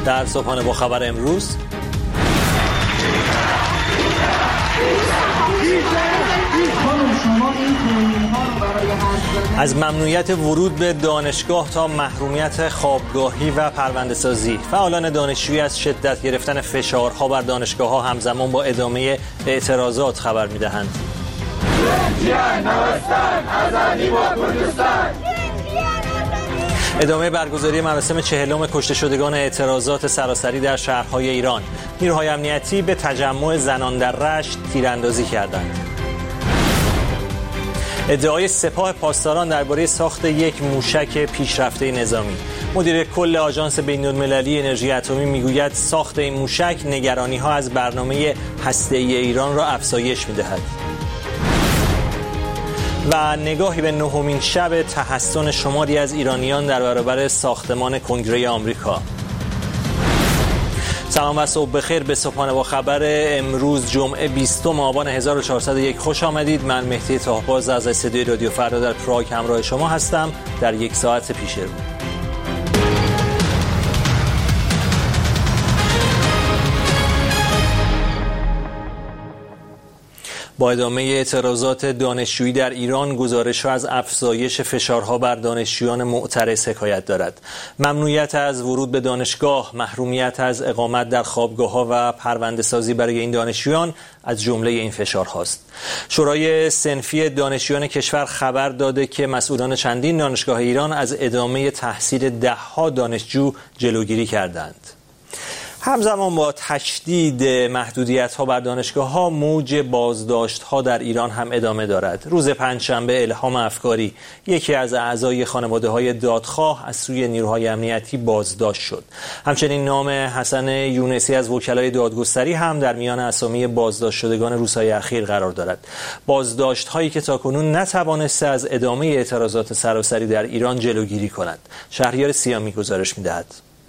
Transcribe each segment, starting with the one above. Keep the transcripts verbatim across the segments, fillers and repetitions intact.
در صبحانه با خبر امروز از ممنوعیت ورود به دانشگاه تا محرومیت خوابگاهی و پرونده‌سازی، فعالان دانشجویی از شدت گرفتن فشارها بر دانشگاه‌ها همزمان با ادامه اعتراضات خبر می‌دهند. ادامه برگزاری مراسم چهلم کشته شدگان اعتراضات سراسری در شهرهای ایران. نیروهای امنیتی به تجمع زنان در رشت تیراندازی کردند. ادعای سپاه پاسداران درباره ساخت یک موشک پیشرفته نظامی. مدیر کل آژانس بین‌المللی انرژی اتمی میگوید ساخت این موشک نگرانی‌ها از برنامه هسته‌ای ایران را افزایش می‌دهد. و نگاهی به نهمین شب تحسن شماری از ایرانیان در برابر ساختمان کنگره آمریکا. سلام و صبح بخیر. به صبحانه با خبر امروز جمعه بیستم آبان هزار و چهارصد و یک خوش آمدید. من مهدی طاهباز از استودیوی رادیو فردا در پراگ همراه شما هستم در یک ساعت پیش رو. با ادامه اعتراضات دانشجویی در ایران، گزارش‌ها از افزایش فشارها بر دانشجویان معترض حکایت دارد. ممنوعیت از ورود به دانشگاه، محرومیت از اقامت در خوابگاه‌ها و پرونده‌سازی برای این دانشجویان از جمله این فشارهاست. شورای صنفی دانشجویان کشور خبر داده که مسئولان چندین دانشگاه ایران از ادامه تحصیل ده‌ها دانشجو جلوگیری کردند. همزمان با تشدید محدودیت‌ها بر دانشگاه‌ها، موج بازداشت‌ها در ایران هم ادامه دارد. روز پنجشنبه الهام افکاری، یکی از اعضای خانواده‌های دادخواه، از سوی نیروهای امنیتی بازداشت شد. همچنین نام حسن یونسی از وکلای دادگستری هم در میان اسامی بازداشت شدگان روزهای اخیر قرار دارد. بازداشت‌هایی که تاکنون نتوانسته از ادامه اعتراضات سراسری در ایران جلوگیری کند. شهریار سیامی گزارش می‌دهد.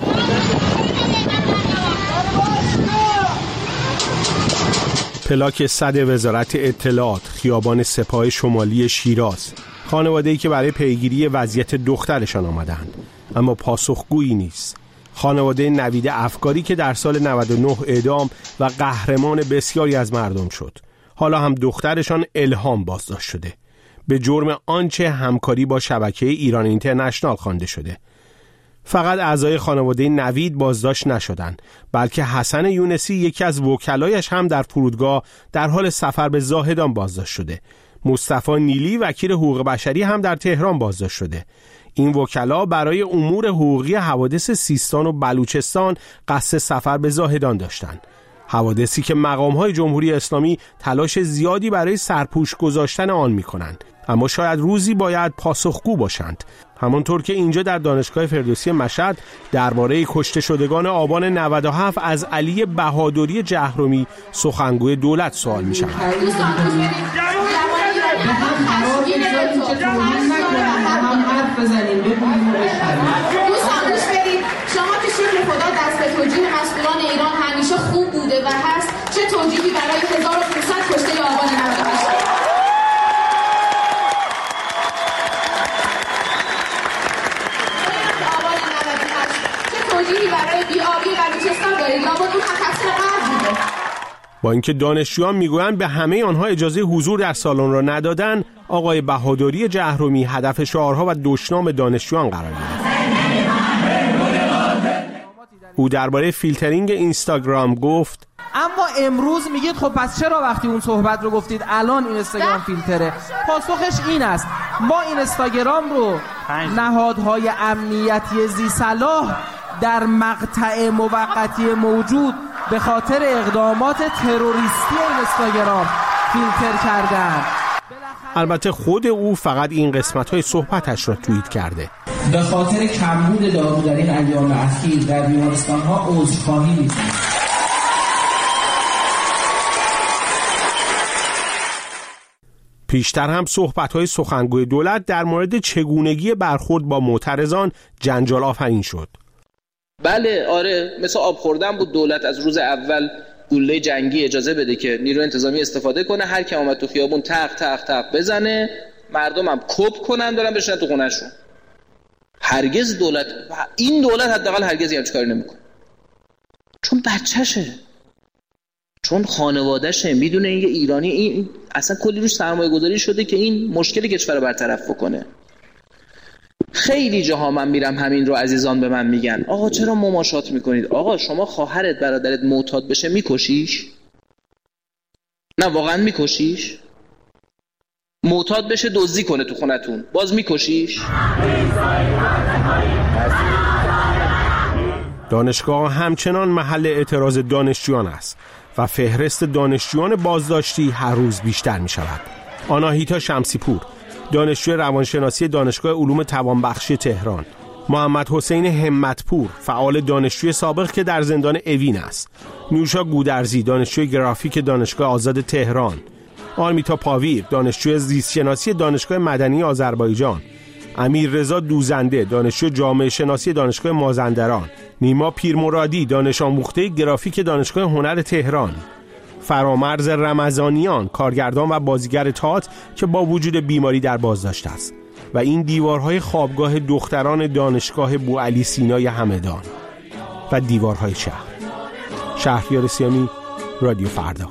پلاک صد وزارت اطلاعات، خیابان سپاه شمالی شیراز. خانواده‌ای که برای پیگیری وضعیت دخترشان آمدند، اما پاسخگویی نیست. خانواده نوید افکاری که در سال نود و نه اعدام و قهرمان بسیاری از مردم شد. حالا هم دخترشان الهام بازداشت شده، به جرم آنچه همکاری با شبکه ایران اینترنشنال خوانده شده. فقط اعضای خانواده نوید بازداشت نشدند، بلکه حسن یونسی، یکی از وکلایش، هم در فرودگاه در حال سفر به زاهدان بازداشت شده. مصطفی نیلی، وکیل حقوق بشری، هم در تهران بازداشت شده. این وکلا برای امور حقوقی حوادث سیستان و بلوچستان قصد سفر به زاهدان داشتند. حوادثی که مقام‌های جمهوری اسلامی تلاش زیادی برای سرپوش گذاشتن آن می‌کنند، اما شاید روزی باید پاسخگو باشند. همانطور که اینجا در دانشگاه فردوسی مشهد درباره کشته شدگان آبان نود و هفت از علی بهادری جهرمی، سخنگوی دولت، سوال می‌شود. شما که شکل خدا دست به توجیه مسئولان ایران همیشه خوب بوده و هست، چه توجیهی برای هزار و پانصد کشته آبان نود و هشت؟ برای بی‌آبی بلوچستان دارید یا اون تقصیر غرب بوده؟ با اینکه دانشجویان میگویند به همه آنها اجازه حضور در سالن را ندادن، آقای بهادری جهرمی هدف شعارها و دشنام دانشجویان قرار گرفت. او درباره فیلترینگ اینستاگرام گفت: اما امروز میگید خب پس چرا وقتی اون صحبت رو گفتید الان اینستاگرام فیلتره؟ پاسخش این است: ما اینستاگرام رو نهادهای امنیتی ذی صلاح در مقطع موقتی موجود به خاطر اقدامات تروریستی اینستاگرام فیلتر کردن. البته خود او فقط این قسمت‌های صحبتش را توییت کرده. به خاطر کمبود دارو در این ایام اخیر در بیمارستان‌ها عذرخواهی می‌کنم. پیشتر هم صحبت‌های سخنگوی دولت در مورد چگونگی برخورد با معترضان جنجال آفرین شد. بله آره، مثل آب خوردن بود. دولت از روز اول گوله جنگی اجازه بده که نیروی انتظامی استفاده کنه، هر کی اومد تو خیابون تق تق تق بزنه، مردم هم کپ کنن برن بشینن تو خونه‌شون. هرگز دولت این دولت حداقل هرگز همچین کاری نمیکنه. چون بچهشه، چون خانوادهشه، میدونه این ایرانی این اصلا کلی روش سرمایه گذاری شده که این مشکل کشور رو برطرف بکنه. خیلی جاها من میرم همین رو عزیزان به من میگن آقا چرا مماشات میکنید؟ آقا شما خواهرت برادرت معتاد بشه میکشیش؟ نه واقعا میکشیش؟ معتاد بشه دزدی کنه تو خونتون باز میکشیش؟ دانشگاه همچنان محل اعتراض دانشجویان است و فهرست دانشجویان بازداشتی هر روز بیشتر می شود. آناهیتا شمسی پور، دانشجوی روانشناسی دانشگاه علوم توانبخشی تهران، محمد حسین همتپور، فعال دانشجوی سابق که در زندان اوین است، نیوشا گودرزی، دانشجوی گرافیک دانشگاه آزاد تهران، آرمیتا پاویر، دانشجوی زیستشناسی دانشگاه مدنی آذربایجان، امیر رضا دوزنده، دانشجوی جامعه شناسی دانشگاه مازندران، نیما پیرمرادی، دانش آموخته گرافیک دانشگاه هنر تهران، فرامرز رمضانیان، کارگردان و بازیگر تئاتر که با وجود بیماری در بازداشت است، و این دیوارهای خوابگاه دختران دانشگاه بوعلی سینای همدان و دیوارهای شهر. شهریار سیانی، رادیو فردا.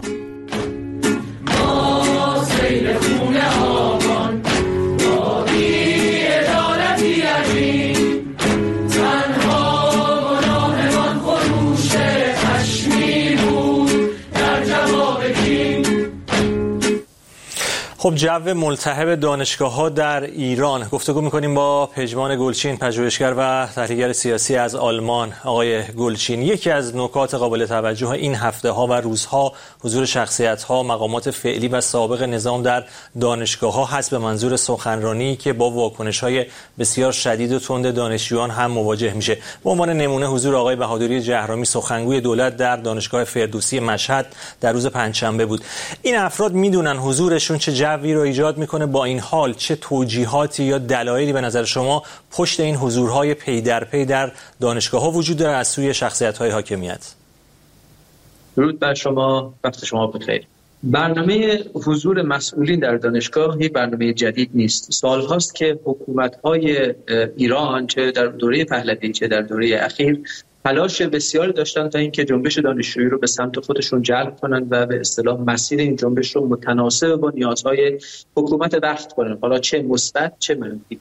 خب جو ملتهب دانشگاه‌ها در ایران. گفتگو می‌کنیم با پژمان گلچین، پژوهشگر و تحلیلگر سیاسی از آلمان. آقای گلچین، یکی از نکات قابل توجه این هفته‌ها و روزها حضور شخصیت‌ها، مقامات فعلی و سابق نظام در دانشگاه‌ها هست به منظور سخنرانی که با واکنش‌های بسیار شدید و تند دانشجویان هم مواجه میشه. به عنوان نمونه حضور آقای بهادری جهرمی، سخنگوی دولت در دانشگاه فردوسی مشهد در روز پنجشنبه بود. این افراد میدونن حضورشون چه جوی رو ایجاد میکنه، با این حال چه توجیهاتی یا دلایلی به نظر شما پشت این حضورهای پی در پی در دانشگاه‌ها وجود داره از سوی شخصیت‌های حاکمیت؟ درود بر شما، وقت شما بخیر. برنامه حضور مسئولین در دانشگاه یک برنامه جدید نیست. سال‌هاست که حکومت‌های ایران چه در دوره پهلوی چه در دوره اخیر تلاش بسیاری داشتن تا اینکه جنبش دانشجویی رو به سمت خودشون جلب کنن و به اصطلاح مسیر این جنبش رو متناسب با نیازهای حکومت وقت کنن، حالا چه مثبت چه منفی.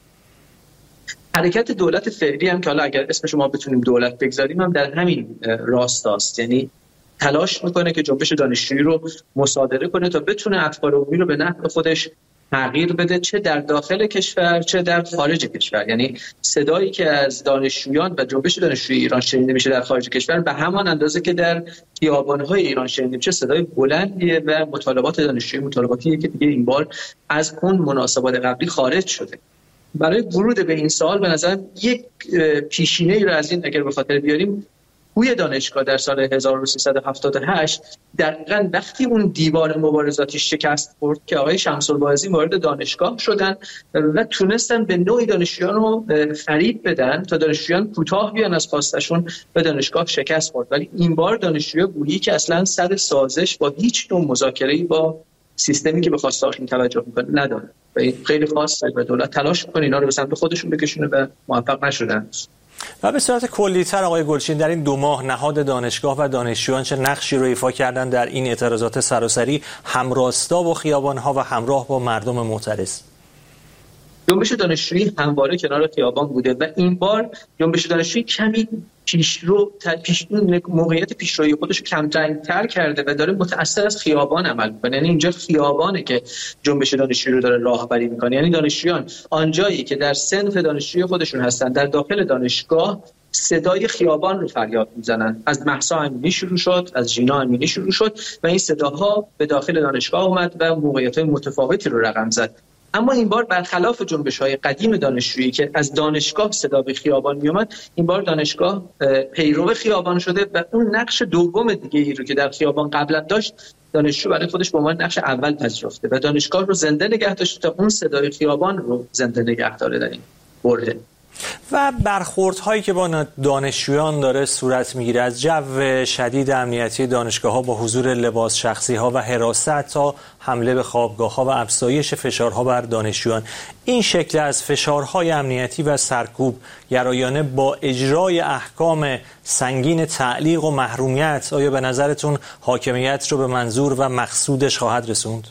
حرکت دولت فعلی هم که حالا اگر اسم شما بتونیم دولت بگذاریم هم در همین راستاست، یعنی تلاش میکنه که جنبش دانشجویی رو مصادره کنه تا بتونه اطفال عمومی رو به نفع خودش تغییر بده، چه در داخل کشور چه در خارج کشور. یعنی صدایی که از دانشجویان و جنبش دانشجویی ایران شنیده میشه در خارج کشور به همان اندازه که در خیابان‌های ایران شنیده میشه صدای بلندیه و مطالبات دانشجویی مطالباتیه که دیگه این بار از اون مناسبات قبلی خارج شده. برای ورود به این سال به نظر یک پیشینه‌ای رو از این اگر به خاطر بیاریم، توی دانشگاه در سال هزار و سیصد و هفتاد و هشت دقیقاً وقتی اون دیوار مبارزاتی شکست خورد که آقای شمس‌الواعظی وارد دانشگاه شدن و تونستن به نوعی دانشجویان رو فریب بدن تا دانشجویان کوتاه بیان از خواستشون به دانشگاه شکست خورد. ولی این بار دانشجویان بودی که اصلاً سر سازش با هیچ نوع مذاکره‌ای با سیستمی که به خواستهاشون توجه میکنه نداره و این خیلی خاصه و دولت تلاش میکنه اینا رو به سمت خودشون بکشونه و موفق نشدن. و به صورت کلی‌تر آقای گلچین، در این دو ماه نهاد دانشگاه و دانشجویان چه نقشی رو ایفا کردن در این اعتراضات سراسری همراستا با خیابان‌ها و همراه با مردم معترض؟ جنبش دانشجویی همواره کنار خیابان بوده و این بار جنبش دانشجویی کمی پیشرو پیش موقعیت پیشروی خودش کمتر کرده و داره متأثر از خیابان عمل می‌کنه. یعنی اینجا خیابانه که جنبش دانشجویی رو داره راهبری می‌کنه. یعنی دانشجویان آنجایی که در صنف دانشجویی خودشون هستن در داخل دانشگاه صدای خیابان رو فریاد میزنن. از مهسا امینی شروع شد، از ژینا امینی شروع شد و این صداها به داخل دانشگاه اومد و موقعیت‌های متفاوتی رو رقم زد. اما این بار برخلاف جنبش‌های قدیم دانشجویی که از دانشگاه صدا به خیابان میومد، این بار دانشگاه پیرو خیابان شده و اون نقش دوم دیگه‌ای رو که در خیابان قبلا داشت دانشجو برای خودش به عنوان نقش اول پذیرفته و دانشگاه رو زنده نگه داشته تا اون صدای خیابان رو زنده نگه داره در این برده. و برخوردهایی که با دانشجویان داره صورت میگیره، از جو شدید امنیتی دانشگاه‌ها با حضور لباس شخصی‌ها و حراست تا حمله به خوابگاه‌ها و افزایش فشارها بر دانشجویان، این شکل از فشارهای امنیتی و سرکوب گرایانه با اجرای احکام سنگین تعلیق و محرومیت، آیا به نظرتون حاکمیت رو به منظور و مقصودش خواهد رسوند؟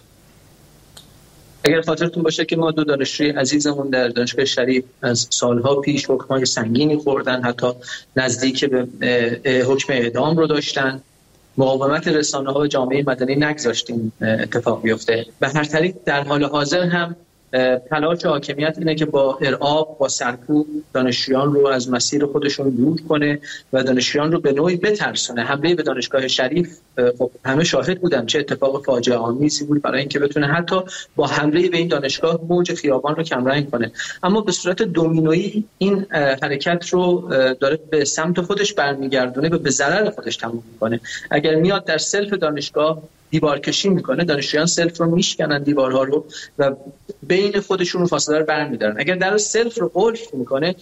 اگر خاطرتون باشه که ما دو دانشجوی عزیزمون در دانشگاه شریف از سالها پیش حکم‌های سنگینی خوردن، حتی نزدیک به حکم اعدام رو داشتن. مقاومت رسانه‌ها و جامعه مدنی نگذاشتیم اتفاق بیفته. به هر طریق در حال حاضر هم تلاش حاکمیت اینه که با ارعاب، با سرکوب دانشجویان رو از مسیر خودشون دور کنه و دانشجویان رو به نوعی بترسونه. حمله به دانشگاه شریف، خب همه شاهد بودن چه اتفاق فاجعه آمیزی بود برای اینکه بتونه حتی با حمله به این دانشگاه موج خیابان رو کمرنگ کنه، اما به صورت دومینویی این حرکت رو داره به سمت خودش برمیگردونه و به ضرر خودش تموم میکنه. اگر میاد در سلف دانشگاه دیوار کشی میکنه، دانشجویان سلف رو میشکنن، دیوارها رو، و بین خودشون رو فاصله رو برمیدارن. اگر در سلف رو قفل میکنه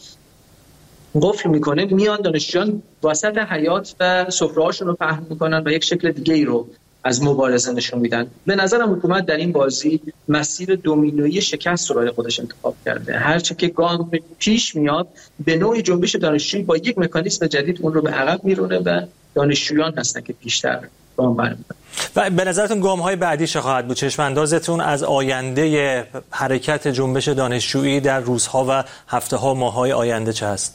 قفل میکنه میان دانشجویان وسط حیات و سفره‌هاشون رو پهن میکنن و یک شکل دیگه ای رو از مبارزه نشون میدن. به نظرم حکومت در این بازی مسیر دومینویی شکست رو برای خودش انتخاب کرده. هرچه که گام پیش میاد به نوعی جنبش دانشجویی با یک مکانیزم جدید اون رو به عقب میرونه و دانشجویان هستن که بیشتر گام برمی‌دارن. و به نظرتون گام‌های بعدی چه خواهد بود؟ چشم اندازتون از آینده حرکت جنبش دانشجویی در روزها و هفته‌ها، ماه‌های آینده چه است؟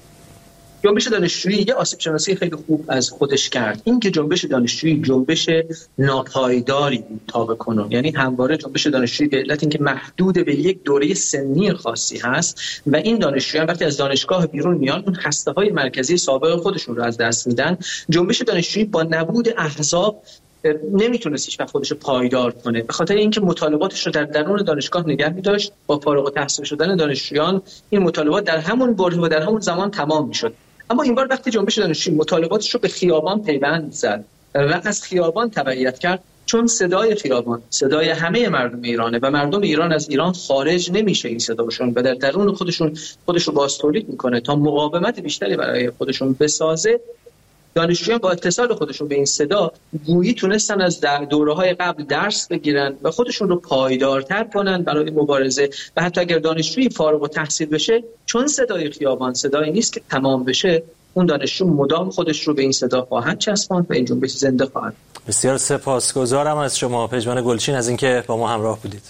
جنبش دانشجویی یه آسیب شناسی خیلی خوب از خودش کرد. این که جنبش دانشجویی جنبش ناپایداری بود تا به کنون، یعنی همواره جنبش دانشجویی به علت اینکه محدود به یک دوره سنی خاصی هست و این دانشجویان وقتی از دانشگاه بیرون میان اون هسته‌های مرکزی سابق خودشون رو از دست میدن. جنبش دانشجویی با نبود احزاب نمیتونست هیچ وقت خودش رو پایدار کنه، به خاطر اینکه مطالباتش رو در درون دانشگاه نگه می‌داشت. با فارغ التحصیل شدن دانشجویان این مطالبات در همون بره و در همون زمان تمام میشد. اما این بار وقتی جنبش دانشجویی مطالباتش رو به خیابان پیوند زد و از خیابان تبعیت کرد، چون صدای خیابان صدای همه مردم ایرانه و مردم ایران از ایران خارج نمیشه این صداشون و در درون خودشون خودش رو باز تولید میکنه تا مقاومت بیشتری برای خودشون بسازه. دانشجویان با اتصال خودشون به این صدا گویی تونستن از دوره‌های قبل درس بگیرن و خودشون رو پایدارتر کنن برای مبارزه. و حتی اگر دانشجویی فارغ التحصیل بشه، چون صدای خیابان صدایی نیست که تمام بشه، اون دانشجو مدام خودش رو به این صدا خواهد چسباند و این جنبش زنده خواهد. بسیار سپاسگزارم از شما پژمان گلچین از اینکه با ما همراه بودید.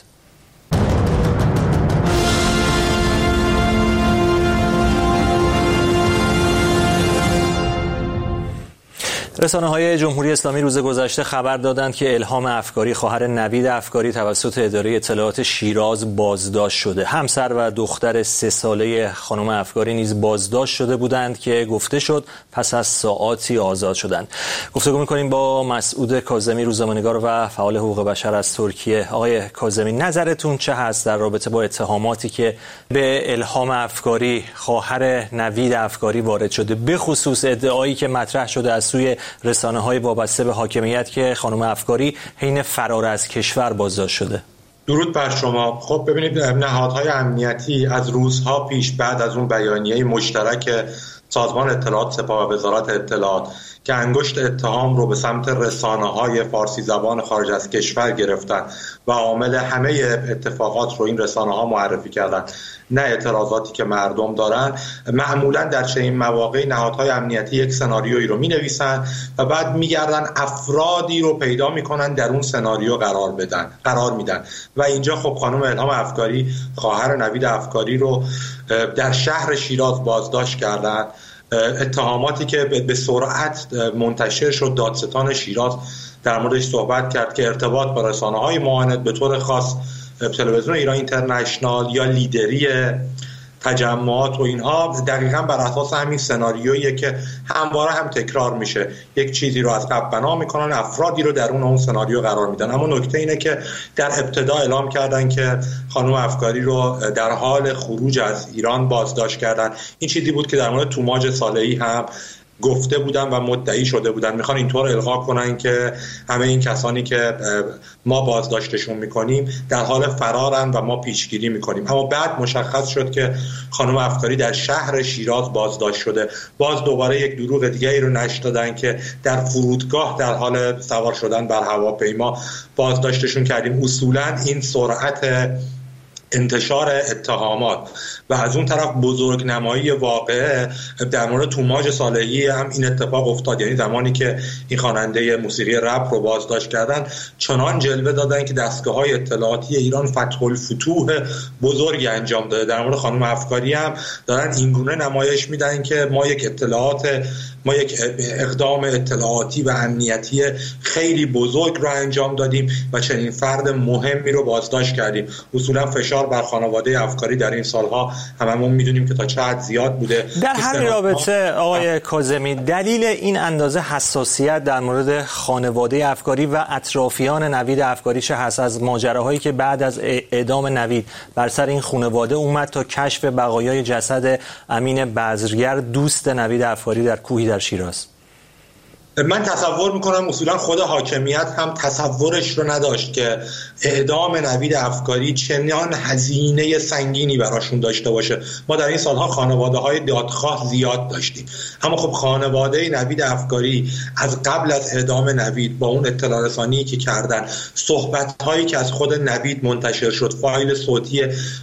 رسانه‌های جمهوری اسلامی روز گذشته خبر دادند که الهام افکاری، خواهر نوید افکاری، توسط اداره اطلاعات شیراز بازداشت شده. همسر و دختر سه ساله خانم افکاری نیز بازداشت شده بودند که گفته شد پس از ساعاتی آزاد شدند. گفتگو می‌کنیم با مسعود کاظمی، روزنامه‌نگار و فعال حقوق بشر از ترکیه. آقای کاظمی، نظرتون چه هست در رابطه با اتهاماتی که به الهام افکاری، خواهر نوید افکاری وارد شده، به خصوص ادعایی که مطرح شده از سوی رسانه‌های وابسته به حاکمیت که خانم افکاری حین فرار از کشور بازداشت شده؟ درود بر شما. خب ببینید، نهادهای امنیتی از روزها پیش بعد از اون بیانیه مشترک سازمان اطلاعات سپاه و وزارت اطلاعات که انگشت اتهام رو به سمت رسانه‌های فارسی زبان خارج از کشور گرفتن و عامل همه اتفاقات رو این رسانه‌ها معرفی کردن، نه اعتراضاتی که مردم دارن، معمولا در چنین مواقع نهادهای امنیتی یک سناریویی رو می‌نویسن و بعد می‌گردن افرادی رو پیدا می‌کنن در اون سناریو قرار بدن قرار میدن و اینجا خب خانم الهام افکاری، خواهر نوید افکاری رو در شهر شیراز بازداشت کردن. اتهاماتی که به سرعت منتشر شد، دادستان شیراز در موردش صحبت کرد که ارتباط با رسانه‌های معاند، به طور خاص تلویزیون ایران اینترنشنال یا لیدری تجمعات و اینها، دقیقاً بر اساس همین سناریویی که همواره هم تکرار میشه. یک چیزی رو از قبل بنا میکنن، افرادی رو درون اون سناریو قرار میدن. اما نکته اینه که در ابتدا اعلام کردن که خانم افکاری رو در حال خروج از ایران بازداشت کردن. این چیزی بود که در مورد توماج صالحی هم گفته بودن و مدعی شده بودن. میخوان اینطور القا کنن که همه این کسانی که ما بازداشتشون میکنیم در حال فرارن و ما پیشگیری میکنیم. اما بعد مشخص شد که خانم افکاری در شهر شیراز بازداشت شده. باز دوباره یک دروغ دیگه ای رو نشر دادن که در فرودگاه در حال سوار شدن بر هواپیما بازداشتشون کردیم. اصولا این سرعت انتشار اتهامات و از اون طرف بزرگ نمایی واقعه در مورد توماج صالحی هم این اتفاق افتاد. یعنی زمانی که این خواننده موسیقی رپ رو بازداشت کردن چنان جلوه دادن که دستگاه‌های اطلاعاتی ایران فتح الفتوح بزرگی انجام داده. در مورد خانم افکاری هم دارن اینگونه نمایش میدن که ما یک اطلاعات ما یک اقدام اطلاعاتی و امنیتی خیلی بزرگ رو انجام دادیم و چنین فرد مهمی رو بازداشت کردیم. اصولا فشار بر خانواده افکاری در این سالها هممون میدونیم که تا چه حد زیاد بوده. در همین رابطه آقای کاظمی، دلیل این اندازه حساسیت در مورد خانواده افکاری و اطرافیان نوید افکاری چه هست از ماجراهایی که بعد از اعدام نوید بر سر این خانواده اومد تا کشف بقایای جسد امین بذرگر دوست نوید افکاری در کوهی در شیراز؟ من تصور میکنم اصولا خود حاکمیت هم تصورش رو نداشت که اعدام نوید افکاری چنان هزینه سنگینی براشون داشته باشه. ما در این سالها خانواده های دادخواه زیاد داشتیم، اما خب خانواده نوید افکاری از قبل از اعدام نوید با اون اطلاع رسانی که کردن، صحبت هایی که از خود نوید منتشر شد، فایل صوتی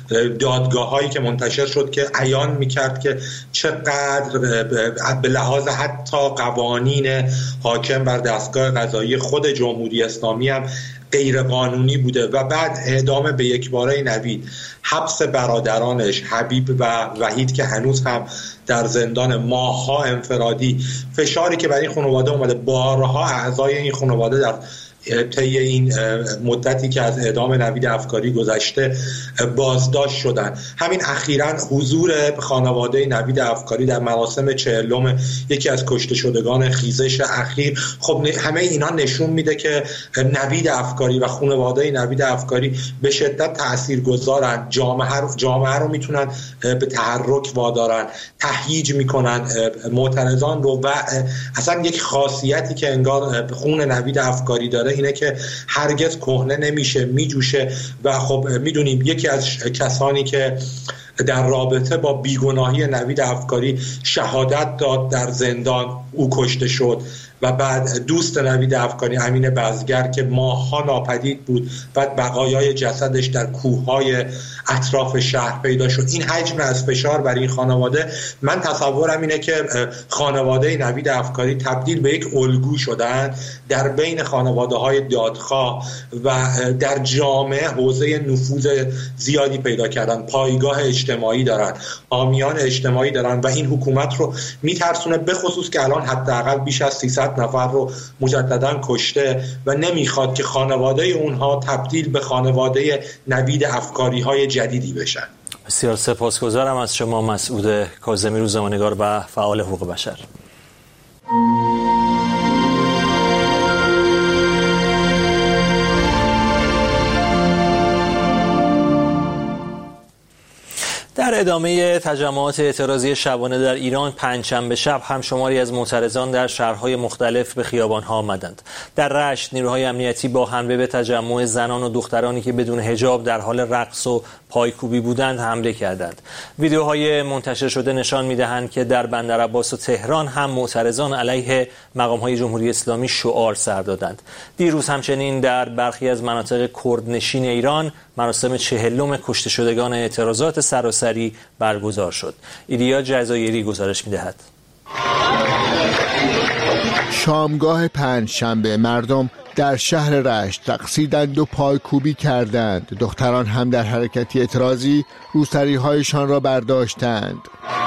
دادگاه هایی که منتشر شد که عیان میکرد که چقدر به لحاظ حتی قوانین حاکم بر دستگاه قضایی خود جمهوری اسلامی هم غیر قانونی بوده و بعد اعدام به یک باره نوید، حبس برادرانش حبیب و وحید که هنوز هم در زندان، ماه‌ها انفرادی، فشاری که بر این خانواده اومده، بارها اعضای این خانواده در طی این مدتی که از اعدام نوید افکاری گذشته بازداشت شدن. همین اخیراً حضور خانواده نوید افکاری در مراسم چهلم یکی از کشته شدگان خیزش اخیر، خب همه اینا نشون میده که نوید افکاری و خانواده نوید افکاری به شدت تاثیرگذارن، جامعه رو جامعه رو میتونن به تحرک وادارن، تهییج میکنن معترضان رو و اصلا یک خاصیتی که انگار خون نوید افکاری داره اینه که هرگز کهنه نمیشه، میجوشه و خب میدونیم یکی از کسانی که در رابطه با بیگناهی نوید افکاری شهادت داد در زندان، او کشته شد و بعد دوست نوید افکاری امین بذرگر که ماه‌ها ناپدید بود، بعد بقایای جسدش در کوههای اطراف شهر پیدا شد. این حجم از فشار برای این خانواده، من تصورم اینه که خانواده نوید افکاری تبدیل به یک الگو شدن در بین خانواده‌های دادخواه و در جامعه حوزه نفوذ زیادی پیدا کردن، پایگاه اجتماعی دارن، حامیان اجتماعی دارن و این حکومت رو میترسونه، به خصوص که الان حداقل بیش از سیصد نفر رو مجددا کشته و نمیخواد که خانواده اونها تبدیل به خانواده نوید افکاری های جدیدی بشن. بسیار سپاسگزارم از شما مسعود کاظمی، روزنامه‌نگار و فعال حقوق بشر. در ادامه تجمعات اعتراضی شبانه در ایران، پنجشنبه شب هم شماری از معترضان در شهرهای مختلف به خیابان‌ها آمدند. در رشت نیروهای امنیتی با حمله به تجمع زنان و دخترانی که بدون حجاب در حال رقص و پایکوبی بودند حمله کردند. ویدیوهای منتشر شده نشان می‌دهند که در بندرعباس و تهران هم معترضان علیه مقام‌های جمهوری اسلامی شعار سر دادند. دیروز همچنین در برخی از مناطق کردنشین ایران مراسم چهلم کشته شدگان اعتراضات سراسری برگزار شد. ایلیا جزایری گزارش می‌دهد. شامگاه پنجشنبه مردم در شهر رشت رقصیدند و پایکوبی کردند. دختران هم در حرکتی اعتراضی روسری‌هایشان را برداشتند.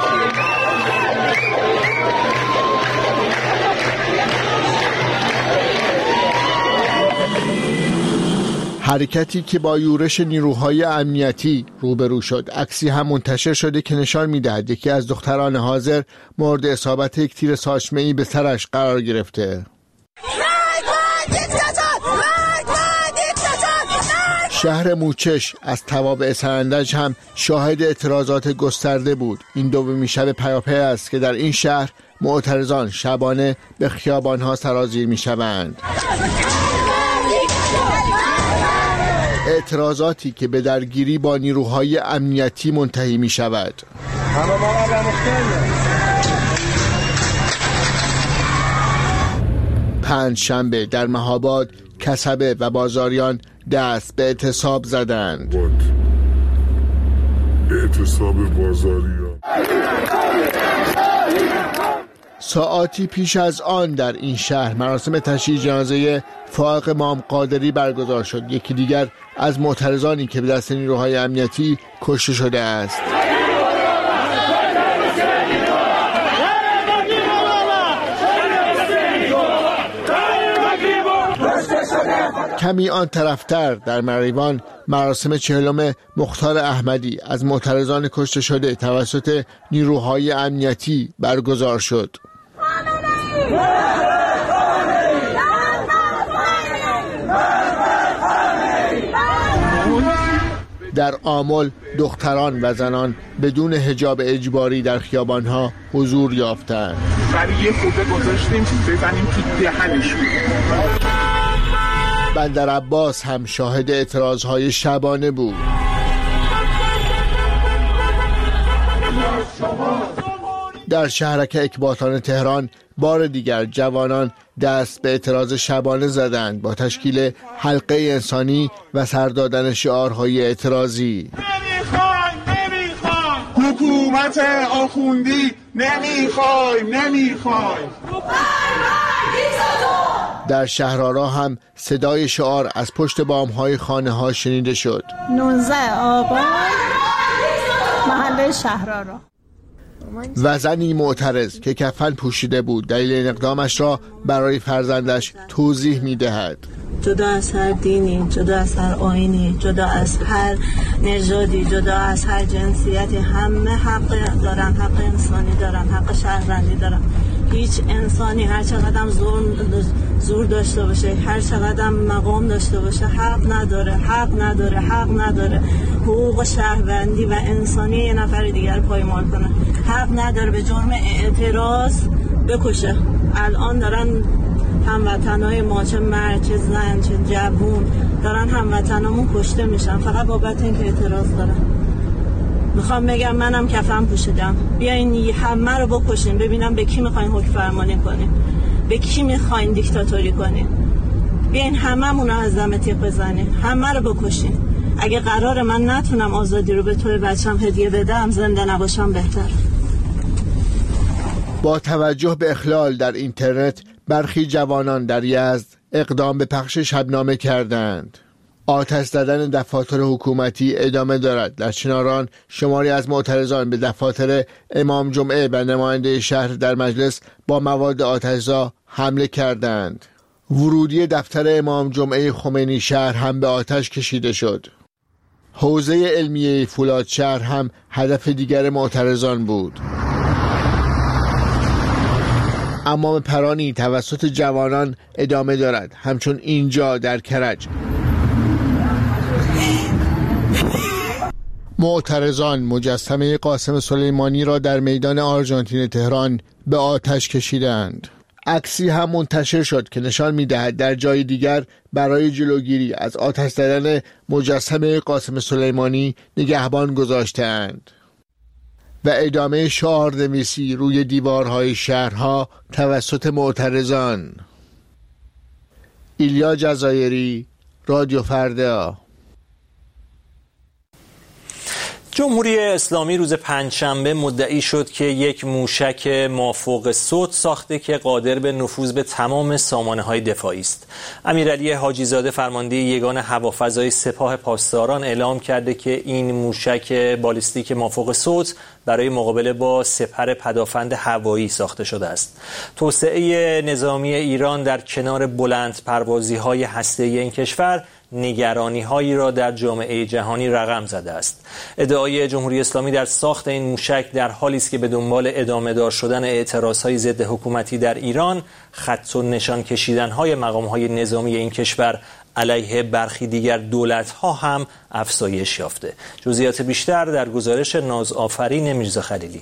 حرکتی که با یورش نیروهای امنیتی روبرو شد. عکسی هم منتشر شده که نشان می‌دهد یکی از دختران حاضر مورد اصابت یک تیر ساچمه‌ای به سرش قرار گرفته. شهر موچش از توابع سرندج هم شاهد اعتراضات گسترده بود. این دومین شب پیاپی است که در این شهر معترضان شبانه به خیابان‌ها سرازیر می‌شوند. اعتراضاتی که به درگیری با نیروهای امنیتی منتهی می‌شود. پنج شنبه در مهاباد، کسبه و بازاریان دست به اعتصاب زدند. اعتصاب بازاریان. ساعاتی پیش از آن در این شهر مراسم تشییع جنازه فائق امام قادری برگزار شد. یکی دیگر از معترضانی که به دست نیروهای امنیتی کشته شده است. کمی آن طرفتر در مریوان مراسم چهلم مختار احمدی از معترضان کشته شده توسط نیروهای امنیتی برگزار شد. در آمل دختران و زنان بدون حجاب اجباری در خیابانها حضور یافتند. برای یه خوبه گذاشتیم بزنیم تو دهنشون. بندر عباس هم شاهد اعتراضهای شبانه بود. در شهرک اکباتان تهران بار دیگر جوانان دست به اعتراض شبانه زدند با تشکیل حلقه انسانی و سر دادن شعارهای اعتراضی. نمیخوایم نمیخوایم حکومت آخوندی، نمیخوایم نمیخوایم. در شهرآرا هم صدای شعار از پشت بام‌های خانه‌ها شنیده شد. نوزده آبان محله شهرآرا. و زنی معترض که کفن پوشیده بود دلیل این اقدامش را برای فرزندش توضیح می‌دهد. جدا از هر دینی، جدا از هر آیینی، جدا از هر نژادی، جدا از هر جنسیتی، همه حق دارن، حق انسانی دارن، حق شهروندی دارن. هیچ انسانی هر چقدر زور زور داشته باشه، هر چقدر مقام داشته باشه، حق نداره، حق نداره، حق نداره حقوق شهروندی و انسانی یه نفر دیگر پایمال کنه. حق نداره به جرم اعتراض بکشه. الان دارن هموطنای ما، چه مرد چه زن چه جوون، دارن هموطنامون کشته میشن فقط بابت اینکه اعتراض دارن. میخوام بگم منم کفن پوشیدم، بیاین همه رو بکشین ببینم به کی میخواین حکم فرمانی کنین، به کی میخواین دیکتاتوری کنین. بیاین هممون رو از دم تیغ بزنین، همه رو بکشین. اگه قراره من نتونم آزادی رو به توی بچم هدیه بدم، زنده نباشم بهتر. با توجه به اخلال در اینترنت برخی جوانان در یزد اقدام به پخش شبنامه کردند. آتش زدن دفاتر حکومتی ادامه دارد. در چناران شماری از معترضان به دفاتر امام جمعه و نماینده شهر در مجلس با مواد آتشزا حمله کردند. ورودی دفتر امام جمعه خمینی شهر هم به آتش کشیده شد. حوزه علمیه فولاد شهر هم هدف دیگر معترضان بود. اما پرانی توسط جوانان ادامه دارد، همچون اینجا در کرج. معترضان مجسمه قاسم سلیمانی را در میدان آرژانتین تهران به آتش کشیدند. عکسی هم منتشر شد که نشان می‌دهد در جای دیگر برای جلوگیری از آتش زدن مجسمه قاسم سلیمانی نگهبان گذاشته‌اند. و ادامه شعارنویسی روی دیوارهای شهرها توسط معترضان. ایلیا جزایری، رادیو فردا. جمهوری اسلامی روز پنجشنبه مدعی شد که یک موشک مافوق صوت ساخته که قادر به نفوذ به تمام سامانه‌های دفاعی است. امیرعلی حاجی زاده فرمانده یگان هوافضای سپاه پاسداران اعلام کرده که این موشک بالیستیک مافوق صوت برای مقابله با سپر پدافند هوایی ساخته شده است. توسعه نظامی ایران در کنار بلند پروازی‌های هسته‌ای این کشور نگرانی هایی را در جامعه جهانی رقم زده است. ادعای جمهوری اسلامی در ساخت این موشک در حالی است که به دنبال ادامه دار شدن اعتراض های ضد حکومتی در ایران، خط و نشان کشیدن های مقام های نظامی این کشور علیه برخی دیگر دولت‌ها هم افزایش یافته. جزئیات بیشتر در گزارش نازآفرین میرزا خلیلی.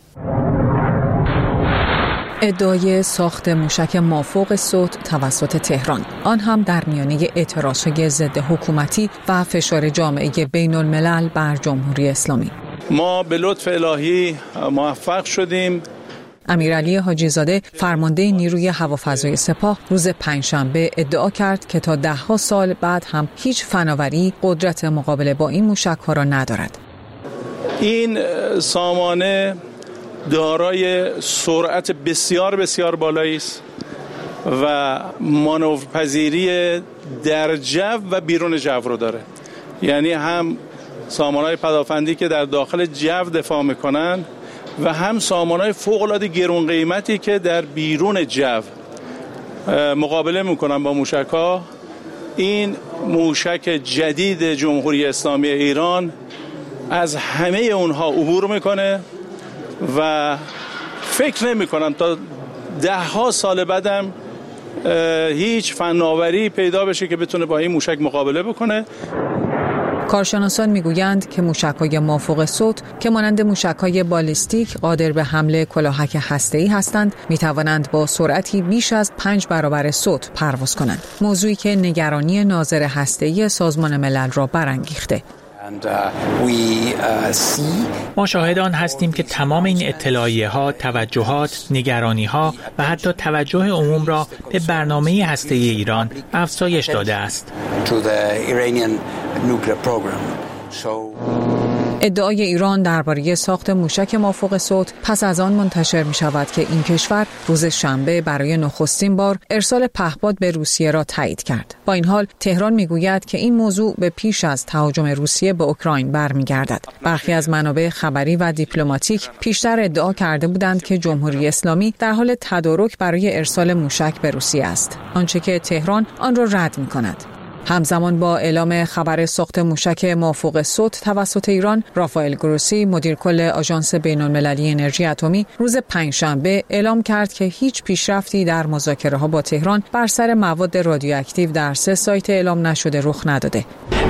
ادعای ساخت موشک مافوق صوت توسط تهران، آن هم در میانه اعتراضهای ضد حکومتی و فشار جامعه بین الملل بر جمهوری اسلامی. ما به لطف الهی موفق شدیم. امیرعلی حاجی زاده فرمانده نیروی هوافضای سپاه روز پنجشنبه ادعا کرد که تا ده ها سال بعد هم هیچ فناوری قدرت مقابله با این موشک‌ها را ندارد. این سامانه دارای سرعت بسیار بسیار بالایی است و مانورپذیری در جو و بیرون جو رو داره. یعنی هم سامانه‌های پدافندی که در داخل جو دفاع میکنن و هم سامانه‌های فوق‌العاده گران قیمتی که در بیرون جو مقابله میکنن با موشک‌ها. این موشک جدید جمهوری اسلامی ایران از همه اونها عبور میکنه و فکر نمی کنم تا ده ها سال بعدم هیچ فناوری پیدا بشه که بتونه با این موشک مقابله بکنه. کارشناسان میگویند که موشک‌های مافوق صوت که مانند موشک‌های بالیستیک قادر به حمله کلاهک هسته‌ای هستند، می‌توانند با سرعتی بیش از پنج برابر صوت پرواز کنند. موضوعی که نگرانی ناظر هسته‌ای سازمان ملل را برانگیخته. ما شاهدان هستیم که تمام این اطلاعیه ها، توجهات، نگرانی ها و حتی توجه عموم را به برنامه هسته‌ای ایران افزایش داده است. ادعای ایران درباره ساخت موشک مافوق صوت پس از آن منتشر می شود که این کشور روز شنبه برای نخستین بار ارسال پهپاد به روسیه را تایید کرد. با این حال تهران می گوید که این موضوع به پیش از تهاجم روسیه به اوکراین برمیگردد. برخی از منابع خبری و دیپلماتیک پیشتر ادعا کرده بودند که جمهوری اسلامی در حال تدارک برای ارسال موشک به روسیه است، آنچه که تهران آن را رد می کند. همزمان با اعلام خبر ساخت موشک مافوق صوت توسط ایران، رافائل گروسی مدیر کل آژانس بین‌المللی انرژی اتمی روز پنجشنبه اعلام کرد که هیچ پیشرفتی در مذاکره‌ها با تهران بر سر مواد رادیواکتیو در سه سایت اعلام نشده رخ نداده.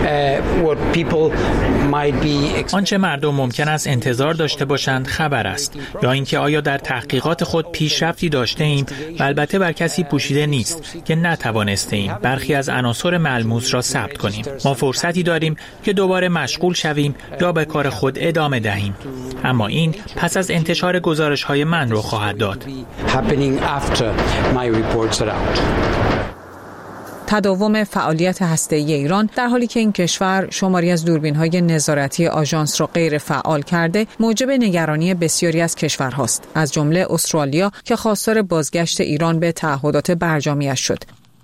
آنچه مردم ممکن است انتظار داشته باشند خبر است، یا اینکه آیا در تحقیقات خود پیشرفتی داشته ایم و البته بر کسی پوشیده نیست که نتوانسته ایم برخی از عناصر ملموس را ثبت کنیم. ما فرصتی داریم که دوباره مشغول شویم یا به کار خود ادامه دهیم، اما این پس از انتشار گزارش‌های من رخ خواهد داد. تداوم فعالیت هسته‌ای ایران در حالی که این کشور شماری از دوربین‌های نظارتی آژانس را غیر فعال کرده، موجب نگرانی بسیاری از کشورهاست، از جمله استرالیا که خواستار بازگشت ایران به تعهدات برجامیش شد.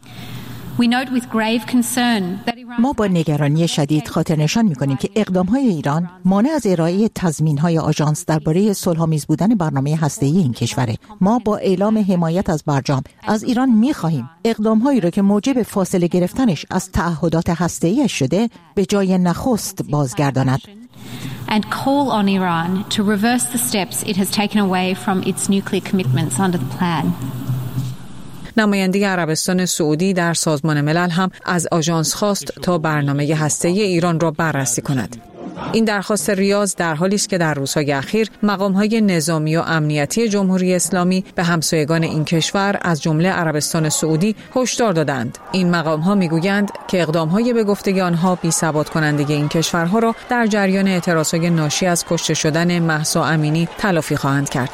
ما با نگرانی شدید خاطر نشان می‌کنیم که اقدام‌های ایران مانع از ارائه تضمین‌های آژانس درباره صلح‌آمیز بودن برنامه هسته‌ای این کشوره. ما با اعلام حمایت از برجام از ایران می‌خواهیم اقدام‌هایی را که موجب فاصله گرفتنش از تعهدات هسته‌ایش شده به جای نخست بازگرداند. and call on Iran to reverse the steps it has taken away from its nuclear commitments under the plan. نماینده عربستان سعودی در سازمان ملل هم از آژانس خواست تا برنامه هسته‌ای ایران را بررسی کند. این درخواست ریاض در حالی است که در روزهای اخیر مقام‌های نظامی و امنیتی جمهوری اسلامی به همسایگان این کشور از جمله عربستان سعودی هشدار دادند. این مقام‌ها می‌گویند که اقدام‌های به گفته آنها بی‌ثبات کننده این کشورها را در جریان اعتراضات ناشی از کشته شدن مهسا امینی تلافی خواهند کرد.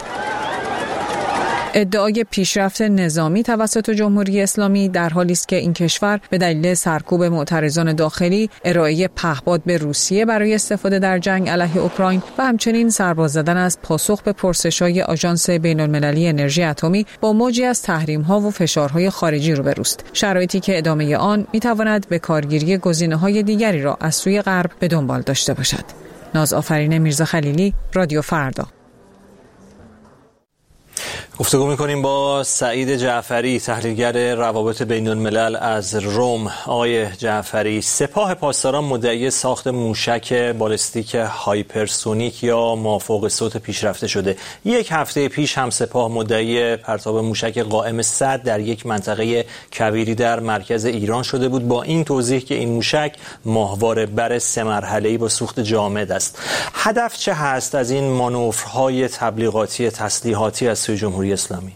ادعای پیشرفت نظامی توسط جمهوری اسلامی در حالی است که این کشور به دلیل سرکوب معترضان داخلی، ارائه پهپاد به روسیه برای استفاده در جنگ علیه اوکراین و همچنین سرباز زدن از پاسخ به پرسش‌های آژانس بین‌المللی انرژی اتمی با موجی از تحریم‌ها و فشارهای خارجی روبروست، شرایطی که ادامه آن می‌تواند به کارگیری گزینه‌های دیگری را از سوی غرب به دنبال داشته باشد. نازآفرین میرزا خلیلی، رادیو فردا. گفتگو می‌کنیم با سعید جعفری، تحلیلگر روابط بین الملل از روم. آقای جعفری، سپاه پاسداران مدعی ساخت موشک بالستیک هایپرسونیک یا مافوق صوت پیشرفته شده. یک هفته پیش هم سپاه مدعی پرتاب موشک قائم صد در یک منطقه کویری در مرکز ایران شده بود، با این توضیح که این موشک ماهواره بر سه مرحله‌ای با سوخت جامد است. هدف چه هست از این مانورهای تبلیغاتی تسلیحاتی از سوی جمهوری اسلامی؟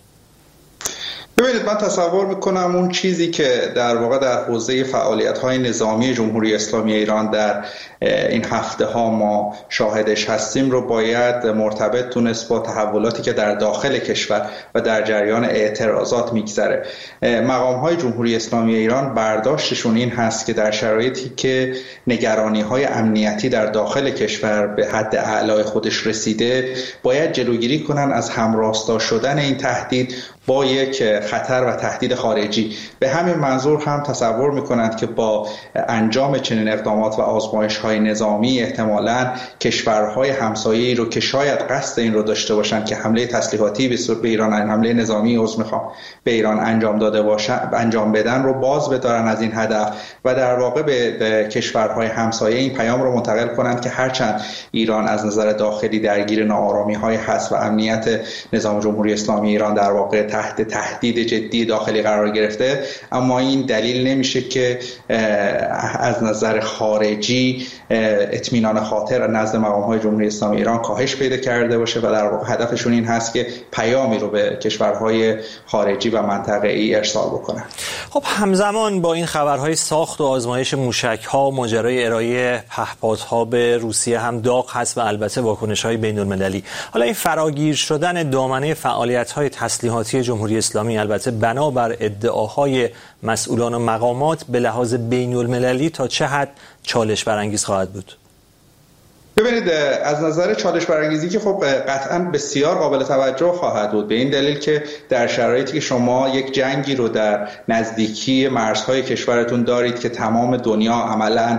ببینید، من تصور میکنم اون چیزی که در واقع در حوزه فعالیت‌های نظامی جمهوری اسلامی ایران در این هفته ها ما شاهدش هستیم رو باید مرتبط دونست با تحولاتی که در داخل کشور و در جریان اعتراضات میگذره. مقام‌های جمهوری اسلامی ایران برداشتشون این هست که در شرایطی که نگرانی‌های امنیتی در داخل کشور به حد اعلای خودش رسیده، باید جلوگیری کنن از همراستا شدن این تهدید با یک خطر و تهدید خارجی. به همین منظور هم تصور میکنند که با انجام چنین اقدامات و آزمایش‌های نظامی احتمالاً کشورهای همسایه‌ای رو که شاید قصد این رو داشته باشند که حمله تسلیحاتی به صورت به ایران، حمله نظامی عذر میخوام به ایران انجام داده باشن، انجام بدن رو باز بدارن از این هدف و در واقع به, به کشورهای همسایه این پیام رو منتقل کنند که هرچند ایران از نظر داخلی درگیر ناآرامی‌های هست و امنیت نظام جمهوری اسلامی ایران در واقع تحت تهدید جدی داخلی قرار گرفته، اما این دلیل نمیشه که از نظر خارجی اطمینان خاطر نزد مقام‌های جمهوری اسلامی ایران کاهش پیدا کرده باشه و در واقع هدفشون این هست که پیامی رو به کشورهای خارجی و منطقه‌ای ارسال بکنن. خب همزمان با این خبرهای ساخت و آزمایش موشک‌ها، ماجرای ارائه پهپادها به روسیه هم داغ هست و البته واکنش‌های بین‌المللی. حالا این فراگیر شدن دامنه فعالیت‌های تسلیحاتی جمهوری اسلامی البته بنابر ادعاهای مسئولان و مقامات به لحاظ بین‌المللی تا چه حد چالش برانگیز خواهد بود؟ ببینید، از نظر چالش برانگیزی که خب قطعاً بسیار قابل توجه خواهد بود، به این دلیل که در شرایطی که شما یک جنگی رو در نزدیکی مرزهای کشورتون دارید که تمام دنیا عملاً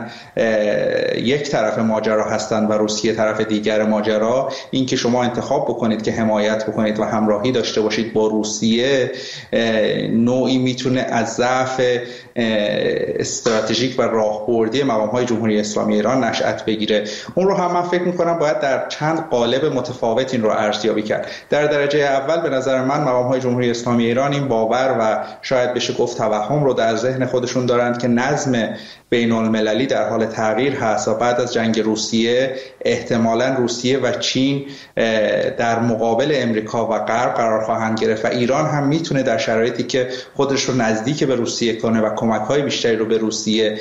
یک طرف ماجرا هستند و روسیه طرف دیگر ماجرا، این که شما انتخاب بکنید که حمایت بکنید و همراهی داشته باشید با روسیه نوعی میتونه از ضعف استراتژیک و راهبردی مقام‌های جمهوری اسلامی ایران نشأت بگیره. اون رو هم من فکر می‌کنم باید در چند قالب متفاوت این رو ارزیابی کرد. در درجه اول به نظر من مقام‌های جمهوری اسلامی ایران این باور و شاید بشه گفت توهم رو در ذهن خودشون دارند که نظم بین‌المللی در حال تغییر هست و بعد از جنگ روسیه احتمالاً روسیه و چین در مقابل امریکا و غرب قرار خواهند گرفت و ایران هم میتونه در شرایطی که خودش رو نزدیک به روسیه کنه و کمک‌های بیشتری رو به روسیه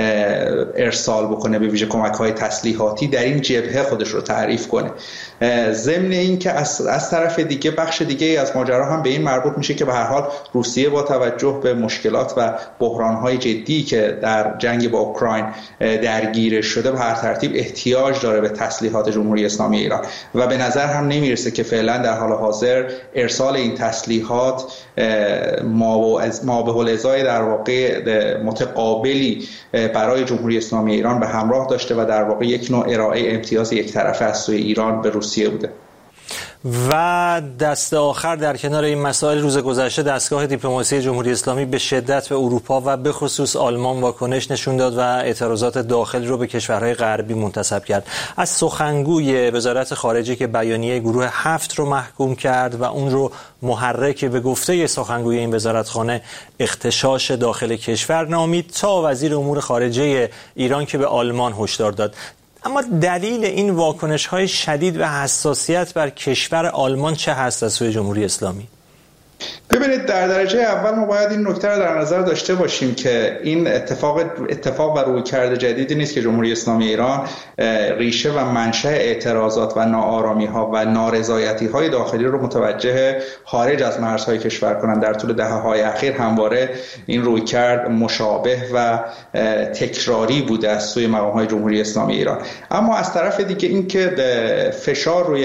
ارسال بکنه، به ویژه کمک‌های تسلیحاتی، در این جبهه خودش رو تعریف کنه. ضمن این که از, از طرف دیگه بخش دیگه از ماجرا هم به این مربوط میشه که به هر حال روسیه با توجه به مشکلات و بحران‌های جدی که در جنگ با اوکراین درگیر شده به هر ترتیب احتیاج داره به تسلیحات جمهوری اسلامی ایران و به نظر هم نمیرسه که فعلا در حال حاضر ارسال این تسلیحات ما به الازای در واقع متقابلی برای جمهوری اسلامی ایران به همراه داشته و در واقع یک نوع ارائه امتیاز یک طرفه از سوی ایران به روسیه بوده. و دست آخر در کنار این مسائل، روز گذشته دستگاه دیپلماسی جمهوری اسلامی به شدت به اروپا و به خصوص آلمان واکنش نشون داد و اعتراضات داخلی رو به کشورهای غربی منتسب کرد. از سخنگوی وزارت خارجه که بیانیه گروه هفت رو محکوم کرد و اون رو محرک به گفته سخنگوی این وزارتخانه اغتشاش داخل کشور نامید تا وزیر امور خارجه ایران که به آلمان هشدار داد. اما دلیل این واکنش‌های شدید و حساسیت بر کشور آلمان چه هست از سوی جمهوری اسلامی؟ ببینید، در درجه اول ما باید این نکته رو در نظر داشته باشیم که این اتفاق اتفاق و رویکرد جدیدی نیست که جمهوری اسلامی ایران ریشه و منشأ اعتراضات و ناآرامی‌ها و نارضایتی‌های داخلی رو متوجه خارج از مرزهای کشور کنند. در طول دهه‌های اخیر همواره این رویکرد مشابه و تکراری بوده از سوی مقام‌های جمهوری اسلامی ایران. اما از طرف دیگه این که فشار روی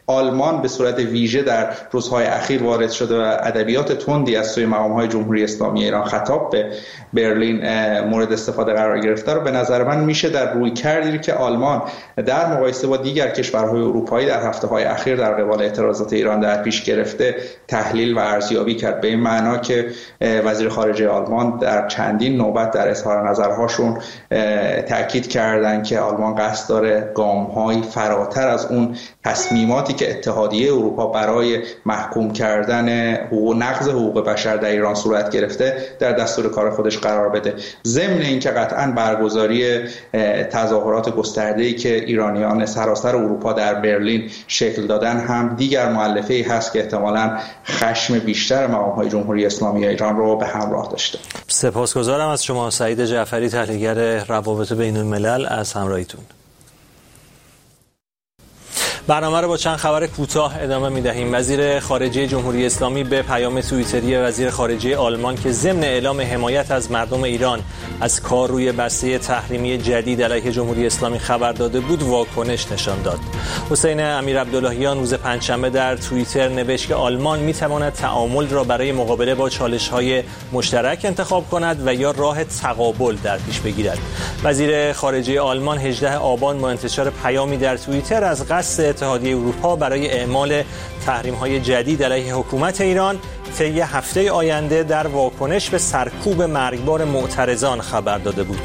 آلمان به صورت ویژه در روزهای اخیر وارد شده و ادبیات تندی از سوی مقام‌های جمهوری اسلامی ایران خطاب به برلین مورد استفاده قرار گرفته رو به نظر من میشه در رویکردی که آلمان در مقایسه با دیگر کشورهای اروپایی در هفته‌های اخیر در قبال اعتراضات ایران در پیش گرفته تحلیل و ارزیابی کرد، به این معنا که وزیر خارجه آلمان در چندین نوبت در اظهار نظرهاشون تاکید کردند که آلمان قصد داره گام‌های فراتر از اون تصمیماتی که اتحادیه اروپا برای محکوم کردن حقوق نقض حقوق بشر در ایران صورت گرفته در دستور کار خودش قرار بده. ضمن اینکه قطعاً برگزاری تظاهرات گسترده‌ای که ایرانیان سراسر اروپا در برلین شکل دادن هم دیگر مؤلفه‌ای هست که احتمالاً خشم بیشتر مقام‌های جمهوری اسلامی ایران رو به همراه داشته. سپاسگزارم از شما سعید جعفری، تحلیلگر روابط بین الملل، از همراهیتون. برنامه رو با چند خبر کوتاه ادامه می‌دهیم. وزیر خارجه جمهوری اسلامی به پیام توییتری وزیر خارجه آلمان که ضمن اعلام حمایت از مردم ایران از کار روی بسته تحریمی جدید علیه جمهوری اسلامی خبر داده بود واکنش نشان داد. حسین امیرعبداللهیان روز پنجشنبه در توییتر نوشت که آلمان می‌تواند تعامل را برای مقابله با چالش‌های مشترک انتخاب کند و یا راه تقابل در پیش بگیرد. وزیر خارجه آلمان هجدهم آبان با انتشار پیامی در توییتر از قصد اتحادیه اروپا برای اعمال تحریم‌های جدید علیه حکومت ایران طی هفته آینده در واکنش به سرکوب مرگبار معترضان خبر داده بود.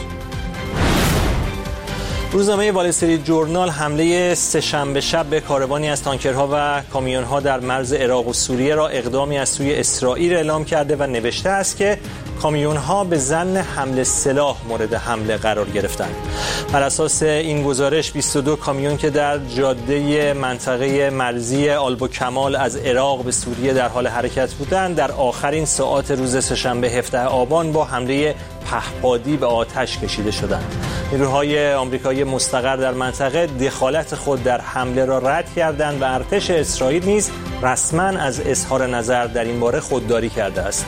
روزنامه وال استریت جورنال حمله سه‌شنبه شب به کاروانی از تانکرها و کامیون‌ها در مرز عراق و سوریه را اقدامی از سوی اسرائیل اعلام کرده و نوشته است که کامیون‌ها به ظن حمل سلاح مورد حمله قرار گرفتند. بر اساس این گزارش بیست و دو کامیون که در جاده منطقه مرزی آلب و کمال از عراق به سوریه در حال حرکت بودند در آخرین ساعات روز سه‌شنبه هفدهم آبان با حمله پهپادی به آتش کشیده شدند. نیروهای آمریکایی مستقر در منطقه دخالت خود در حمله را رد کردند و ارتش اسرائیل نیز رسما از اظهار نظر در این باره خودداری کرده است.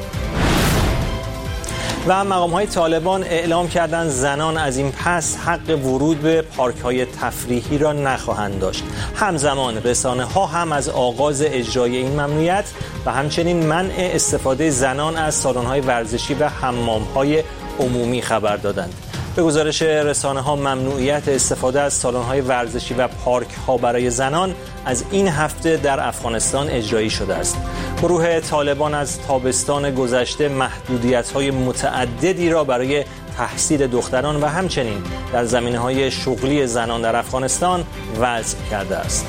و مقام‌های طالبان اعلام کردند زنان از این پس حق ورود به پارک‌های تفریحی را نخواهند داشت. همزمان رسانه‌ها هم از آغاز اجرای این ممنوعیت و همچنین منع استفاده زنان از سالن‌های ورزشی و حمام‌های عمومی خبر دادند. به گزارش رسانه‌ها ممنوعیت استفاده از سالن‌های ورزشی و پارک‌ها برای زنان از این هفته در افغانستان اجرایی شده است. گروه طالبان از تابستان گذشته محدودیت‌های متعددی را برای تحصیل دختران و همچنین در زمینه‌های شغلی زنان در افغانستان وضع کرده است.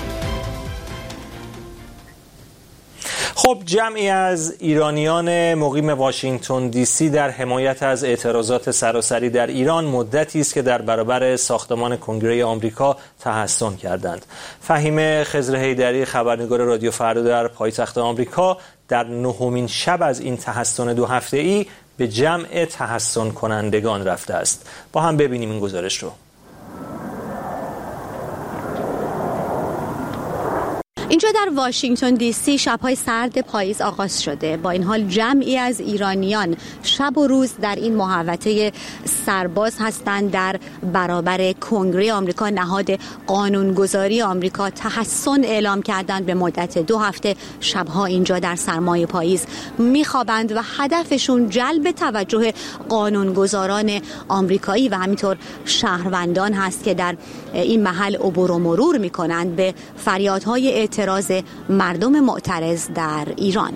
خب جمعی از ایرانیان مقیم واشنگتن دی سی در حمایت از اعتراضات سراسری در ایران مدتی است که در برابر ساختمان کنگره آمریکا تحصن کردند. فهیم خضر حیدری خبرنگار رادیو فردا در پایتخت آمریکا در نهمین شب از این تحصن دو هفته‌ای به جمع تحصن کنندگان رفته است. با هم ببینیم این گزارش رو. اینجا در واشنگتن دی سی شب‌های سرد پاییز آغاز شده. با این حال جمعی از ایرانیان شب و روز در این محوطه سرباز هستند در برابر کنگره آمریکا، نهاد قانونگذاری آمریکا. تحصن اعلام کردند به مدت دو هفته. شب‌ها اینجا در سرمای پاییز میخوابند و هدفشون جلب توجه قانونگذاران آمریکایی و همینطور شهروندان هست که در این محل عبور و مرور میکنند به فریادهای اعتراض مردم معترض در ایران.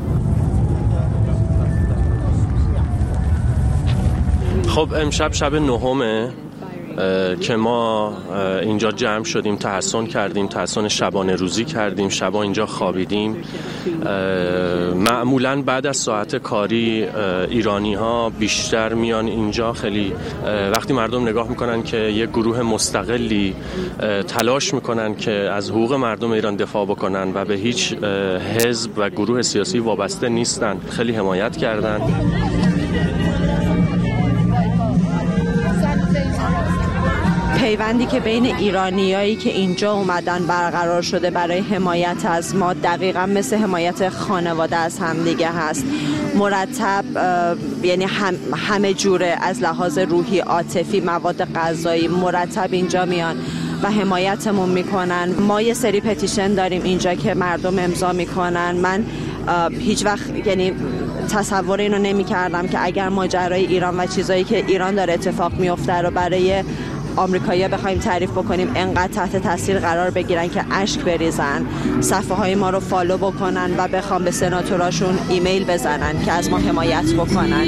خب امشب شب نهمه که ما اینجا جمع شدیم، تحصن کردیم، تحصن شبانه روزی کردیم، شبا اینجا خوابیدیم. معمولاً بعد از ساعت کاری ایرانی ها بیشتر میان اینجا. خیلی وقتی مردم نگاه میکنن که یک گروه مستقلی تلاش میکنن که از حقوق مردم ایران دفاع بکنن و به هیچ حزب و گروه سیاسی وابسته نیستن، خیلی حمایت کردن. پیوندی که بین ایرانیایی که اینجا اومدن برقرار شده برای حمایت از ما دقیقا مثل حمایت خانواده از همدیگه هست. مرتب یعنی هم همه جوره، از لحاظ روحی، عاطفی، مواد غذایی، مرتب اینجا میان و حمایتمون میکنن. ما یه سری پتیشن داریم اینجا که مردم امضا میکنن. من هیچ وقت یعنی تصور اینو نمی کردم که اگر ماجرای ایران و چیزایی که ایران داره اتفاق میفته رو برای آمریکایی‌ها بخوایم تعریف بکنیم انقدر تحت تاثیر قرار بگیرن که اشک بریزن، صفحه های ما رو فالو بکنن و بخوام به سناتوراشون ایمیل بزنن که از ما حمایت بکنن.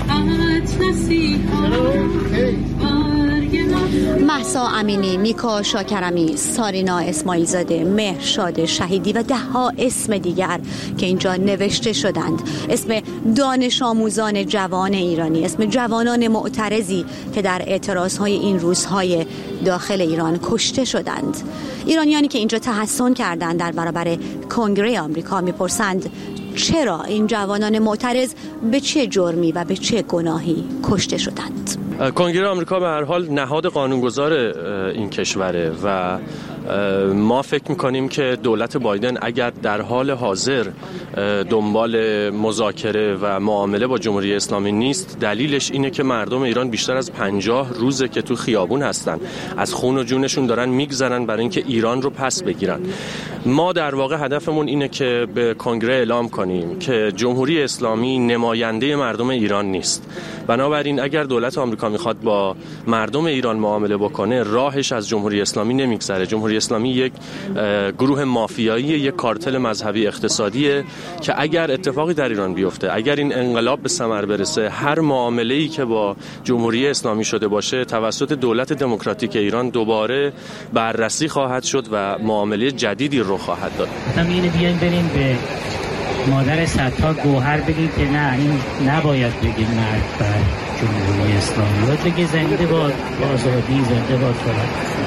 مهسا امینی، میکا شاکرمی، سارینا اسماعیلزاده، مهرشاد شهیدی و ده ها اسم دیگر که اینجا نوشته شدند، اسم دانش آموزان جوان ایرانی، اسم جوانان معترضی که در اعتراضهای این روزهای داخل ایران کشته شدند. ایرانیانی که اینجا تحصن کردند در برابر کنگره آمریکا میپرسند چرا این جوانان معترض به چه جرمی و به چه گناهی کشته شدند؟ کنگره آمریکا به هر حال نهاد قانونگذار این کشوره و ما فکر میکنیم که دولت بایدن اگر در حال حاضر دنبال مذاکره و معامله با جمهوری اسلامی نیست، دلیلش اینه که مردم ایران بیشتر از پنجاه روزه که تو خیابون هستن، از خون و جونشون دارن میگذرن برای اینکه ایران رو پس بگیرن. ما در واقع هدفمون اینه که به کنگره اعلام کنیم که جمهوری اسلامی نماینده مردم ایران نیست. بنابراین اگر دولت آمریکا میخواد با مردم ایران معامله بکنه، راهش از جمهوری اسلامی نمیگذره. جمهوری اسلامی یک گروه مافیایی، یک کارتل مذهبی اقتصادیه که اگر اتفاقی در ایران بیفته، اگر این انقلاب به ثمر برسه، هر معامله‌ای که با جمهوری اسلامی شده باشه توسط دولت دموکراتیک ایران دوباره بررسی خواهد شد و معامله جدیدی رو خواهد داد. همین بیاین بریم به مادر صدها گوهر بگیم که نه، این نباید بگیم مرد بر جمهوری اسلامی، باید بگیم زنده باد آزادی، زنده باد فلان.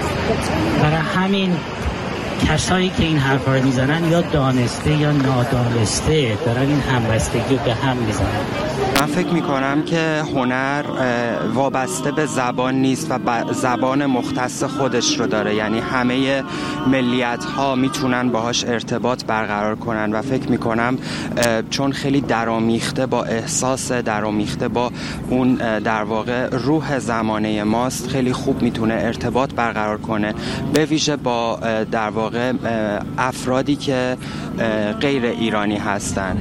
برای همین کسایی که این حرفا رو میزنن یا دانسته یا نادانسته دارن این همبستگی رو به هم میزنن. من فکر میکنم که هنر وابسته به زبان نیست و زبان مختص خودش رو داره، یعنی همه ملیت ها میتونن باهاش ارتباط برقرار کنن و فکر میکنم چون خیلی درامیخته با احساس، درامیخته با اون در واقع روح زمانه ماست، خیلی خوب میتونه ارتباط برقرار کنه، به ویژه با در واقع افرادی که غیر ایرانی هستن.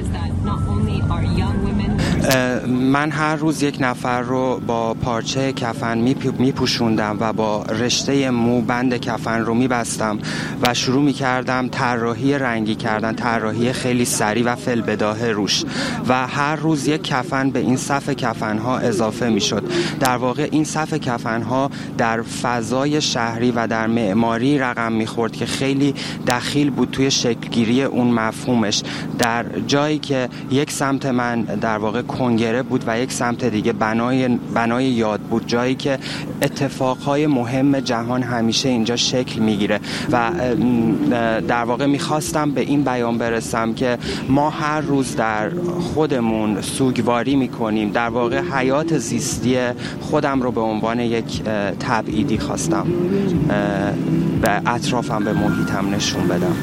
من هر روز یک نفر رو با پارچه کفن میپوشوندم و با رشته مو بند کفن رو میبستم و شروع میکردم طراحی رنگی کردن، طراحی خیلی سریع و فی‌البداهه روش و هر روز یک کفن به این صف کفن ها اضافه میشد. در واقع این صف کفن ها در فضای شهری و در معماری رقم میخورد که خیلی دخیل بود توی شکلگیری اون مفهومش، در جایی که یک سمت من در واقع کنگره بود و یک سمت دیگه بنای بنای یاد بود، جایی که اتفاقهای مهم جهان همیشه اینجا شکل میگیره و در واقع میخواستم به این بیان برسم که ما هر روز در خودمون سوگواری میکنیم. در واقع حیات زیستی خودم رو به عنوان یک تبعیدی خواستم به اطرافم، به محیطم نشون بدم.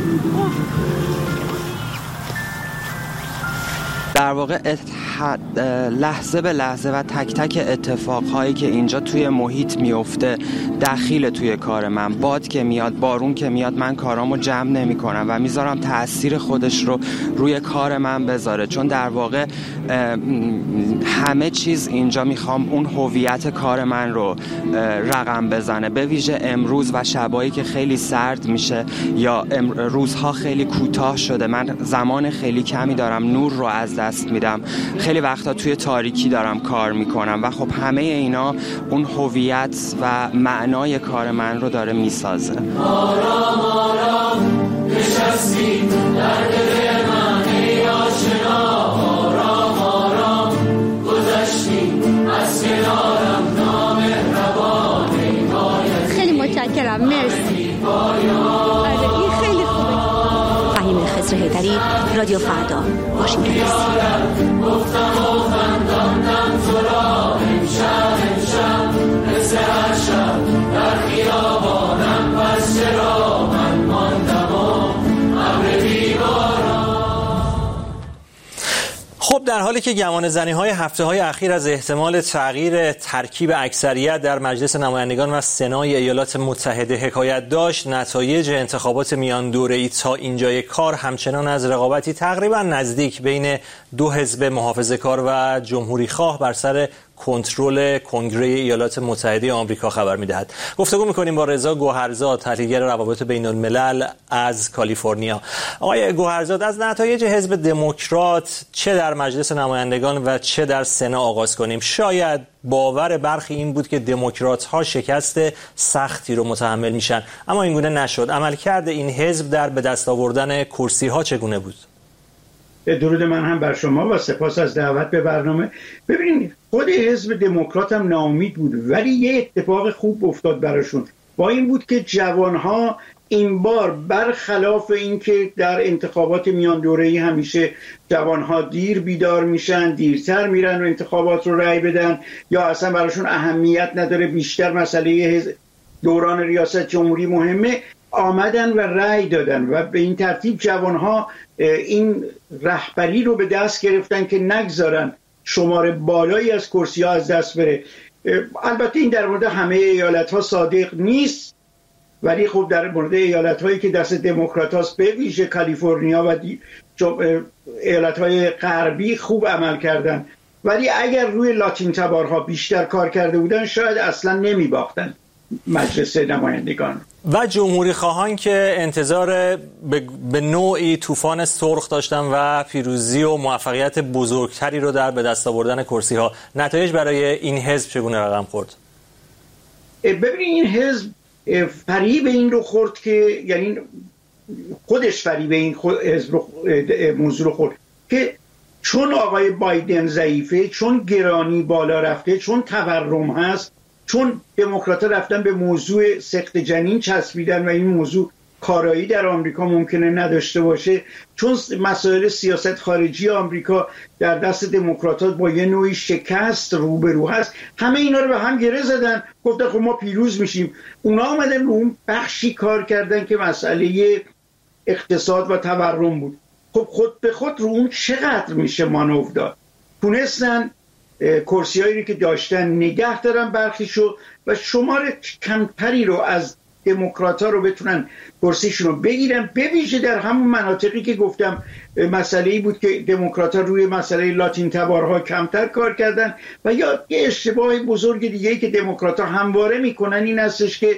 در واقع لحظه به لحظه و تک تک اتفاقهایی که اینجا توی محیط میفته دخیل توی کار من. باد که میاد، بارون که میاد، من کارامو جمع نمی کنم و میذارم تأثیر خودش رو روی کار من بذاره، چون در واقع همه چیز اینجا میخوام اون هویت کار من رو رقم بزنه، به ویژه امروز و شبایی که خیلی سرد میشه یا روزها خیلی کوتاه شده. من زمان خیلی کمی دارم، نور رو از دست میدم، خیلی وقتا توی تاریکی دارم کار میکنم و خب همه اینا اون هویت و معنای کار من رو داره میسازه. آرام آرام نشستی در دل من ای آشنا، آرام آرام گذشتی از کنارم، نامهربان ای باید. خیلی متشکرم، مرسی. آره این خیلی خوبه. فهیم خضر حیدری، رادیو فردا، واشنگتن دی سی. گفتم و خنداندم تو را امشب امشب مثل هر شب در خیابانم، پس چرا من ماندم و ابر بیبارم. خب خب در حالی که گمان زنی های هفته های اخیر از احتمال تغییر ترکیب اکثریت در مجلس نمایندگان و سنای ایالات متحده حکایت داشت، نتایج انتخابات میان دوره‌ای تا اینجای کار همچنان از رقابتی تقریبا نزدیک بین دو حزب محافظه‌کار و جمهوری خواه بر سر کنترل کنگره ایالات متحده آمریکا خبر می‌دهد. گفتگو می‌کنیم با رضا گوهرزاد، تحلیلگر روابط بین‌الملل از کالیفرنیا. آقای گوهرزاد، از نتایج حزب دموکرات چه در مجلس نمایندگان و چه در سنا آغاز کنیم. شاید باور برخی این بود که دموکرات‌ها شکست سختی رو متحمل میشن، اما اینگونه نشد. عملکرد این حزب در به دست آوردن کرسی‌ها چگونه بود؟ درود من هم بر شما و سپاس از دعوت به برنامه. ببینید، خود حزب دموکرات هم ناامید بود، ولی یه اتفاق خوب افتاد براشون. با این بود که جوانها این بار برخلاف اینکه در انتخابات میان دوره‌ای همیشه جوانها دیر بیدار میشن، دیرتر میرن و انتخابات رو رأی بدن یا اصلا براشون اهمیت نداره، بیشتر مسئله دوران ریاست جمهوری مهمه، آمدن و رأی دادن و به این ترتیب جوانها این رهبری رو به دست گرفتن که نگذارن شمار بالایی از کرسی ها از دست بره. البته این در مورد همه ایالت ها صادق نیست، ولی خب در مورد ایالت هایی که دست دموکرات هاست، به ویژه کالیفرنیا و ایالت های غربی خوب عمل کردن، ولی اگر روی لاتین تبارها بیشتر کار کرده بودن شاید اصلا نمی باختن مجلس نمایندگان. و جمهوری خواهان که انتظار به نوعی طوفان سرخ داشتن و پیروزی و موفقیت بزرگتری رو در به دست آوردن کرسی ها، نتایج برای این حزب چگونه رقم خورد؟ ببینید، این حزب فریب این رو خورد که یعنی خودش فریب این حزب رو موضوع رو خورد که چون آقای بایدن ضعیفه، چون گرانی بالا رفته، چون تورم هست، چون دموکرات‌ها رفتن به موضوع سقط جنین چسبیدن و این موضوع کارایی در آمریکا ممکنه نداشته باشه، چون مسائل سیاست خارجی آمریکا در دست دموکرات‌ها با یه نوعی شکست روبرو هست، همه اینا رو به هم گره زدن، گفتن خب ما پیروز میشیم. اونا آمدن رو اون بخشی کار کردن که مسئله اقتصاد و تورم بود. خب خود به خود رو اون چقدر میشه مانور داد؟ تونستن کرسی هایی که داشتن نگه دارن برخیشو و شمار کمتری رو از دموکرات ها رو بتونن کرسیشون رو بگیرن، به ویژه در همون مناطقی که گفتم مسئله ای بود که دموکرات ها روی مسئله لاتین تبارها کمتر کار کردن. و یا یه اشتباه بزرگ دیگه ای که دموکرات ها همواره میکنن این هستش که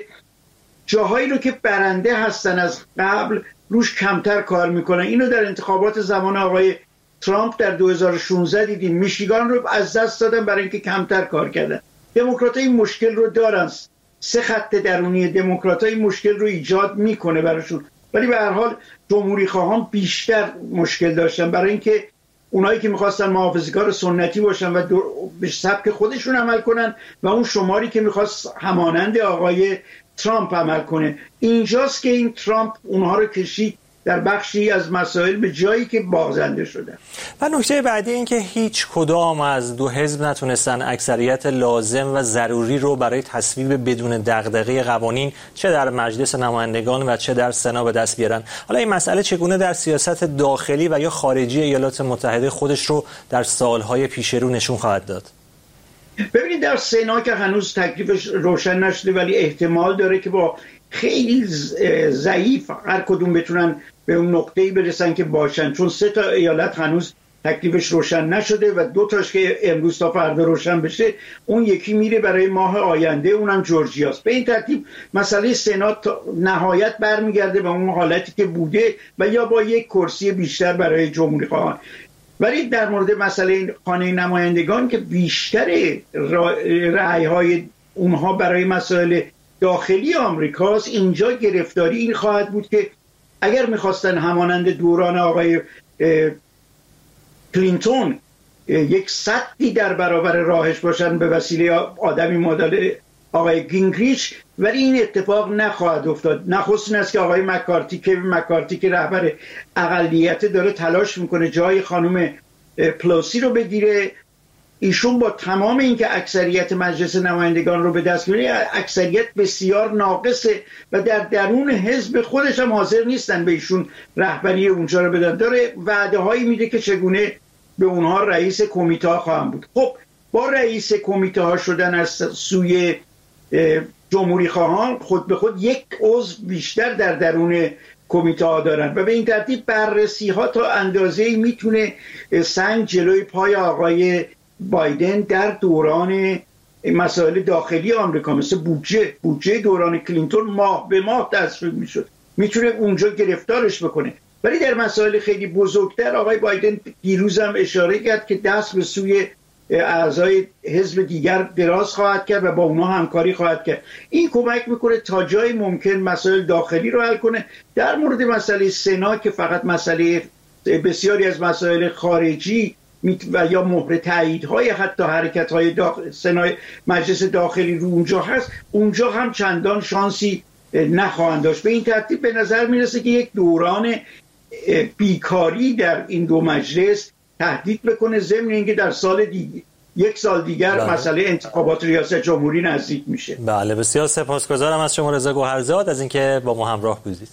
جاهایی رو که برنده هستن از قبل روش کمتر کار میکنن. اینو در انتخابات زمان آقای ترامپ در دو هزار و شانزده دیدیم، میشیگان رو از دست دادن برای اینکه کمتر کار کردن. دموکرات‌ها این مشکل رو دارن، سه خط درونی دموکرات‌ها این مشکل رو ایجاد میکنه براشون، ولی به هر حال جمهوری خواهان بیشتر مشکل داشتن برای اینکه اونایی که میخواستن محافظه‌کار سنتی باشن و به سبک خودشون عمل کنن و اون شماری که میخواست همانند آقای ترامپ عمل کنه. اینجاست که این ترامپ اونها رو کشید در بخشی از مسائل به جایی که بازنده شدن. و نکته بعدی این که هیچ کدام از دو حزب نتونستن اکثریت لازم و ضروری رو برای تصویب بدون دغدغه قوانین چه در مجلس نمایندگان و چه در سنا به دست بیارن. حالا این مسئله چگونه در سیاست داخلی و یا خارجی ایالات متحده خودش رو در سالهای پیش رو نشون خواهد داد؟ ببینید، در سنا که هنوز تکلیفش روشن نشده، ولی احتمال داره که با خیلی ضعیف هر کدوم بتونن به اون نقطه‌ای برسن که باشن، چون سه تا ایالت هنوز تکلیفش روشن نشده و دو تاش که امروز تا فردا روشن بشه، اون یکی میره برای ماه آینده، اونم جورجیاست. به این ترتیب مسئله سنات نهایت برمیگرده به اون حالتی که بوده و یا با یک کرسی بیشتر برای جمهوری خواهان. ولی در مورد مسئله خانه نمایندگان که بیشتر رأی‌های اونها برای مسائل داخلی آمریکاست، اینجا گرفتاری این خواهد بود که اگر میخواستن همانند دوران آقای کلینتون یک سدی در برابر راهش باشن به وسیله آدمی مدل آقای گینگریچ، ولی این اتفاق نخواهد افتاد. نخست این است که آقای مکارتی که مکارتی که رهبر اقلیت داره تلاش میکنه جای خانم پلوسی رو بگیره. ایشون با تمام اینکه اکثریت مجلس نمایندگان رو به دست میاره، اکثریت بسیار ناقصه و در درون حزب خودش هم حاضر نیستن به ایشون رهبری اونجا رو بدن. داره وعده هایی میده که چگونه به اونها رئیس کمیته ها خواهم بود. خب با رئیس کمیته ها شدن از سوی جمهوری خواهان خود به خود یک عضو بیشتر در درون کمیته ها دارن و به این ترتیب بررسی ها تا اندازه‌ای میتونه سنگ جلوی پای آقای بایدن در دوران مسائل داخلی آمریکا مثل بودجه بودجه دوران کلینتون ماه به ماه تصویب میشد، میتونه اونجا گرفتارش بکنه. ولی در مسائل خیلی بزرگتر آقای بایدن دیروز هم اشاره کرد که دست به سوی اعضای حزب دیگر دراز خواهد کرد و با اونها همکاری خواهد کرد. این کمک میکنه تا جای ممکن مسائل داخلی رو حل کنه. در مورد مسئله سنا که فقط مسئله بسیاری از مسائل خارجی و یا مهر تاییدهای حتی حرکت‌های داخل سنای مجلس داخلی رو اونجا هست، اونجا هم چندان شانسی نخواهند داشت. به این ترتیب به نظر میرسه که یک دوران بیکاری در این دو مجلس تهدید بکنه، ضمن اینکه در سال دیگه یک سال دیگر بله. مسئله انتخابات ریاست جمهوری نزدیک میشه. بله بسیار سپاسگزارم از شما رضا گوهرزاد از اینکه با ما همراه بودید.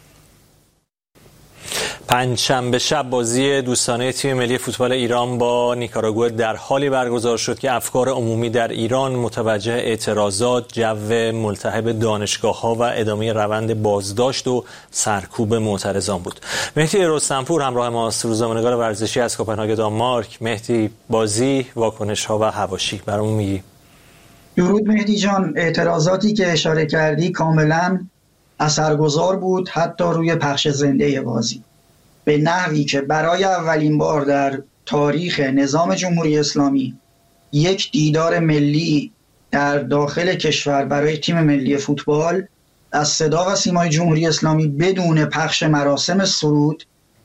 پنجشنبه شب بازی دوستانه تیم ملی فوتبال ایران با نیکاراگوئه در حالی برگزار شد که افکار عمومی در ایران متوجه اعتراضات، جو ملتهب دانشگاه‌ها و ادامه روند بازداشت و سرکوب معترضان بود. مهدی رستمپور همراه ماست، روزنامه‌نگار ورزشی از کوپنهاگ دانمارک. مهدی، بازی، واکنش‌ها و حواشی برامون میگی؟ درود مهدی جان. اعتراضاتی که اشاره کردی کاملا اثرگذار بود، حتی روی پخش زنده بازی، به نحوی که برای اولین بار در تاریخ نظام جمهوری اسلامی یک دیدار ملی در داخل کشور برای تیم ملی فوتبال از صدا و سیمای جمهوری اسلامی بدون پخش مراسم سرود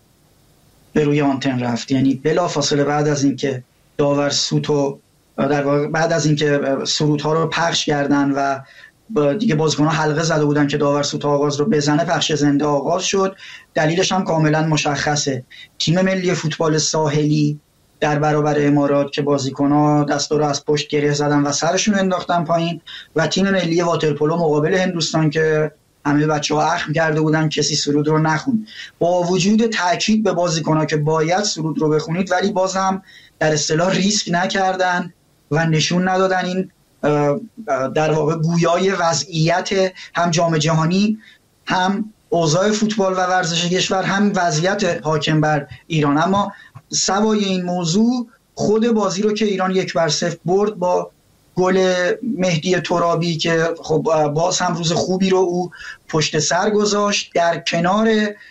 به روی آنتن رفت. یعنی بلافاصله بعد از اینکه داور سوتو در واقع بعد از اینکه سرودها رو پخش کردن و دیگه بازیکن‌ها حلقه زده بودن که داور سوت آغاز رو بزنه، پخش زنده آغاز شد. دلیلش هم کاملا مشخصه. تیم ملی فوتبال ساحلی در برابر امارات که بازیکن‌ها دستا رو از پشت گره زدن و سرشون انداختن پایین، و تیم ملی واترپولو مقابل هندوستان که همه بچه‌ها اخم کرده بودن کسی سرود رو نخوند. با وجود تاکید به بازیکن‌ها که باید سرود رو بخونید، ولی باز هم در اصطلاح ریسک نکردن و نشون ندادن این در واقع گویای وضعیت هم جام جهانی، هم اوضاع فوتبال و ورزش کشور، هم وضعیت حاکم بر ایران. اما سوای این موضوع، خود بازی رو که ایران یک بر صفر برد با گل مهدی ترابی که خب باز هم روز خوبی رو او پشت سر گذاشت، در کنار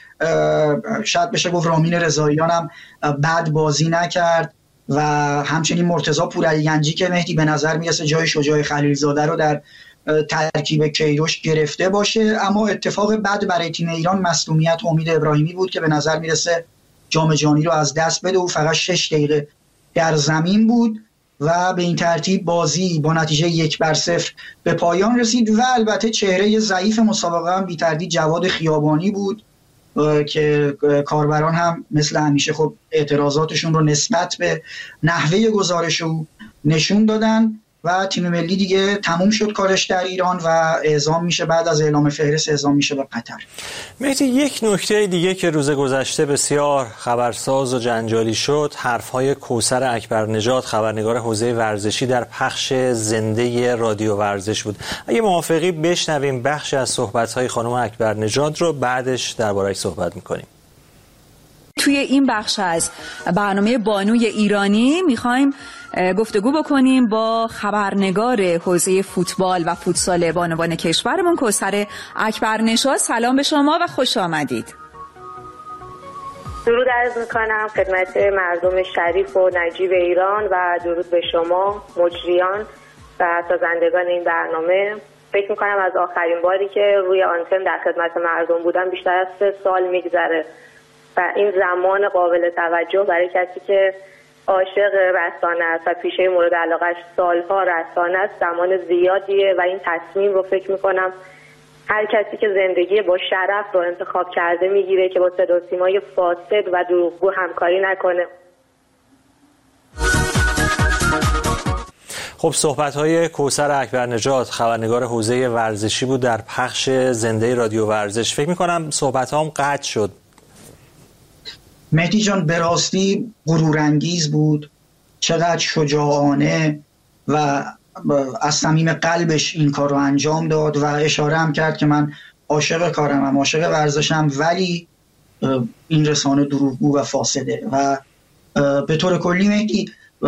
شاید بشه گفت رامین رضاییان هم بد بازی نکرد و همچنین مرتضی پورعلیگنجی که مهدی به نظر میرسه جای شجاع خلیلزاده رو در ترکیب کیروش گرفته باشه. اما اتفاق بد برای تیم ایران مصدومیت امید ابراهیمی بود که به نظر میرسه جام جهانی رو از دست بده. او فقط شش دقیقه در زمین بود و به این ترتیب بازی با نتیجه یک بر صفر به پایان رسید. و البته چهره ضعیف مسابقه هم بی تردید جواد خیابانی بود که کاربران هم مثل همیشه خب اعتراضاتشون رو نسبت به نحوه گزارش او نشون دادن و تیم ملی دیگه تموم شد کارش در ایران و اعزام میشه، بعد از اعلام فهرست اعزام میشه به قطر. مهدی، یک نکته دیگه که روز گذشته بسیار خبرساز و جنجالی شد، حرفهای کوثر اکبرنژاد، خبرنگار حوزه ورزشی در پخش زنده رادیو ورزش بود. اگه موافقی بشنویم بخشی از صحبت‌های خانم اکبرنژاد رو، بعدش درباره‌اش صحبت می‌کنیم. توی این بخش از برنامه بانوی ایرانی میخوایم گفتگو بکنیم با خبرنگار حوزه فوتبال و فوتسال بانوان کشورمون کوثر اکبرنژاد. سلام به شما و خوش آمدید. درود عرض میکنم خدمت مردم شریف و نجیب ایران و درود به شما مجریان و سازندگان این برنامه. فکر میکنم از آخرین باری که روی آنتن در خدمت مردم بودم بیشتر از سه سال میگذره و این زمان قابل توجه برای کسی که عاشق رسانه است و پیشه مورد علاقه‌اش سالها رسانه است زمان زیادیه و این تصمیم رو فکر میکنم هر کسی که زندگی با شرف رو انتخاب کرده میگیره که با صدا و سیمای فاسد و دروغگو همکاری نکنه. خب صحبت‌های کوثر اکبرنژاد خبرنگار حوزه ورزشی بود در پخش زنده رادیو ورزش. فکر می‌کنم صحبت‌هام قطع شد. مهدی جان به راستی غرورانگیز بود، چقدر شجاعانه و از صمیم قلبش این کار رو انجام داد و اشاره هم کرد که من عاشق کارم، عاشق ورزشم، ولی این رسانه دروغگو و فاسده. و به طور کلی مهدی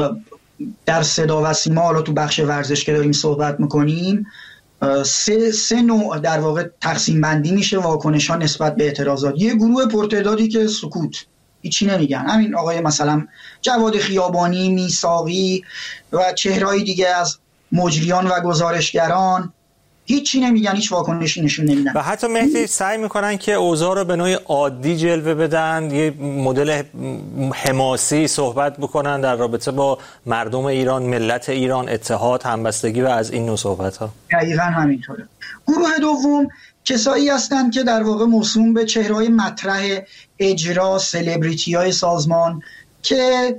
در صدا و سیما، حالا تو بخش ورزش که داریم صحبت میکنیم، سه, سه نوع در واقع تقسیم بندی میشه واکنش ها نسبت به اعتراضات. یه گروه پرتعدادی که سکوت، هیچی نمیگن، همین آقای مثلا جواد خیابانی، میثاقی و چهرهای دیگه از مجریان و گزارشگران هیچی نمیگن، هیچ واکنشی نشون نمیدن و حتی مهدی سعی میکنن که اوضاع رو به نوعی عادی جلوه بدن، یه مدل حماسی صحبت بکنن در رابطه با مردم ایران، ملت ایران، اتحاد، همبستگی و از این نوع صحبت ها. دقیقاً همینطوره. گروه دوم کسایی هستند که در واقع موسوم به چهرهای مطرح اجرا، سلبریتی های سازمان که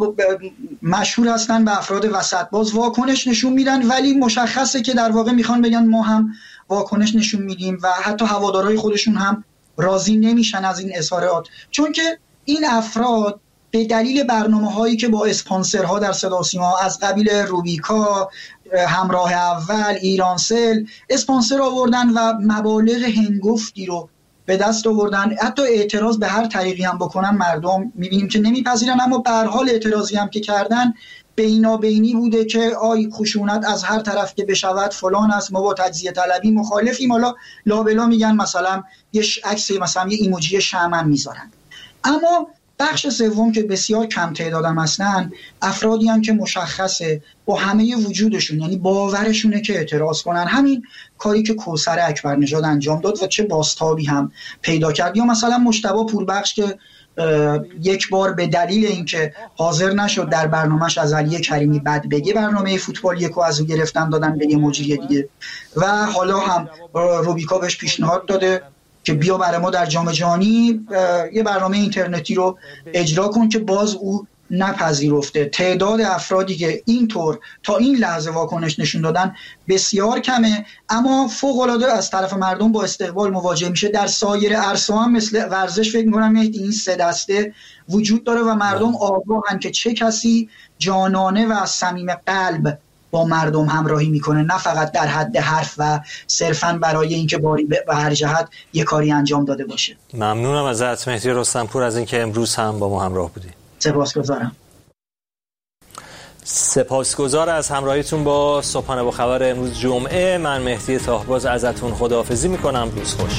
مشهور هستن به افراد وسط باز، واکنش نشون میدن، ولی مشخصه که در واقع میخوان بگن ما هم واکنش نشون میدیم و حتی هوادارهای خودشون هم راضی نمیشن از این اظهارات، چون که این افراد به دلیل برنامه هایی که با اسپانسرها در صدا و سیما از قبیل روبیکا، همراه اول، ایرانسل اسپانسر آوردن و مبالغ هنگفتی رو به دست آوردن. حتی اعتراض به هر طریقی هم بکنن مردم میبینیم که نمیپذیرن، اما به هر حال اعتراضی هم که کردن بینابینی بوده که آی خشونت از هر طرف که بشود فلان است، ما با تجزیه طلبی مخالفیم. حالا لابلا میگن مثلا یه عکس مثلا یه ایموجی شمع هم میذارن. اما بخش سوم که بسیار کم تعدادم هستن، افرادی هم که مشخصه با همه وجودشون، یعنی باورشونه که اعتراض کنن، همین کاری که کوثر اکبر نژاد انجام داد و چه بازتابی هم پیدا کرد. یا مثلا مجتبی پوربخش که یک بار به دلیل اینکه حاضر نشد در برنامه‌اش از علی کریمی بد بگه، برنامه فوتبال یکو از او گرفتن دادن به یه مجری دیگه و حالا هم روبیکا بهش پیشنهاد داده که بیا برای ما در جام جهانی یه برنامه اینترنتی رو اجرا کن، که باز او نپذیرفته. تعداد افرادی که اینطور تا این لحظه واکنش نشون دادن بسیار کمه، اما فوق‌العاده از طرف مردم با استقبال مواجه میشه. در سایر عرصه هم مثل ورزش فکر می‌کنم این سه دسته وجود داره و مردم آگاهن که چه کسی جانانه و از صمیم قلب با مردم همراهی میکنه، نه فقط در حد حرف و صرفاً برای اینکه باری به هر جهت یه کاری انجام داده باشه. ممنونم ازت مهدی رستمپور از اینکه امروز هم با ما همراه بودی. سپاسگزارم. سپاسگزار از همراهیتون با صبحانه با خبر امروز جمعه. من مهدی طاهباز ازتون خداحافظی میکنم. روز خوش.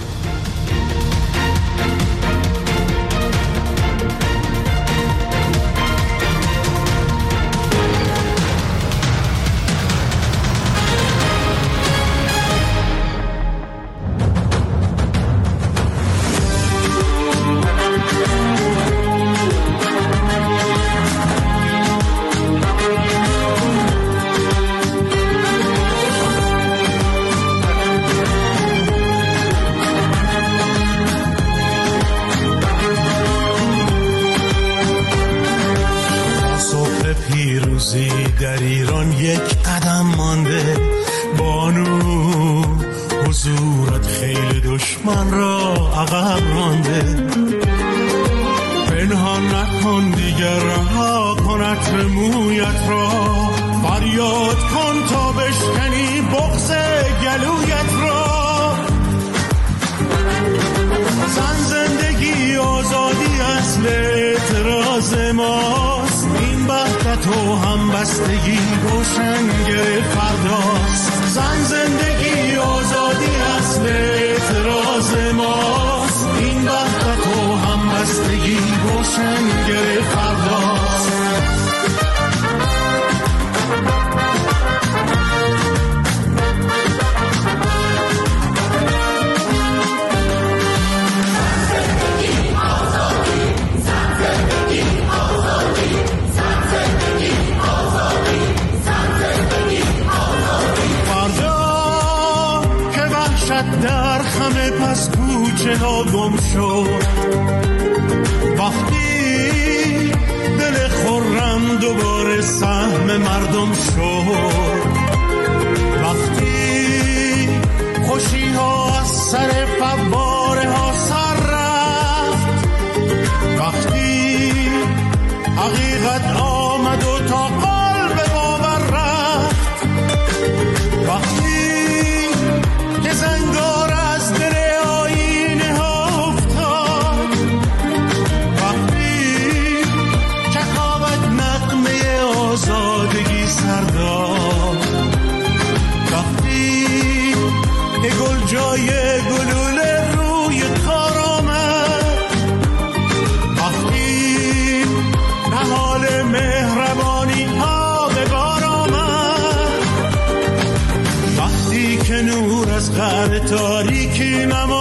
در ایران یک قدم مانده، بانو حضورت خیلی دشمن را عقب رانده. پنهان نکن دیگر، رها کن عطر مویت را، فریاد کن تا بشکنی بغض گلویت را. زن زندگی آزادی اصل اعتراض ماست، این وحدت و همبستگی روشنگر فرداست. زن زندگی آزادی اصل اعتراض ماست، این وحدت و همبستگی روشنگر فرداست. در خم پس کوچه ها گم شد، وقتی دل خرم دوباره سهم مردم شد، وقتی خوشی ها از سر فواره ها سر رفت، وقتی حقیقت آمد و تا قلب باور رفت. وقتی که زنگار از دل آینه ها افتاد، وقتی چکاوت نغمه آزادگی سرداد، وقتی که گل جای گلوله روی کار آمد، وقتی نهال مهربانی ها به بار آمد، وقتی که نور از قعر تاریکی نما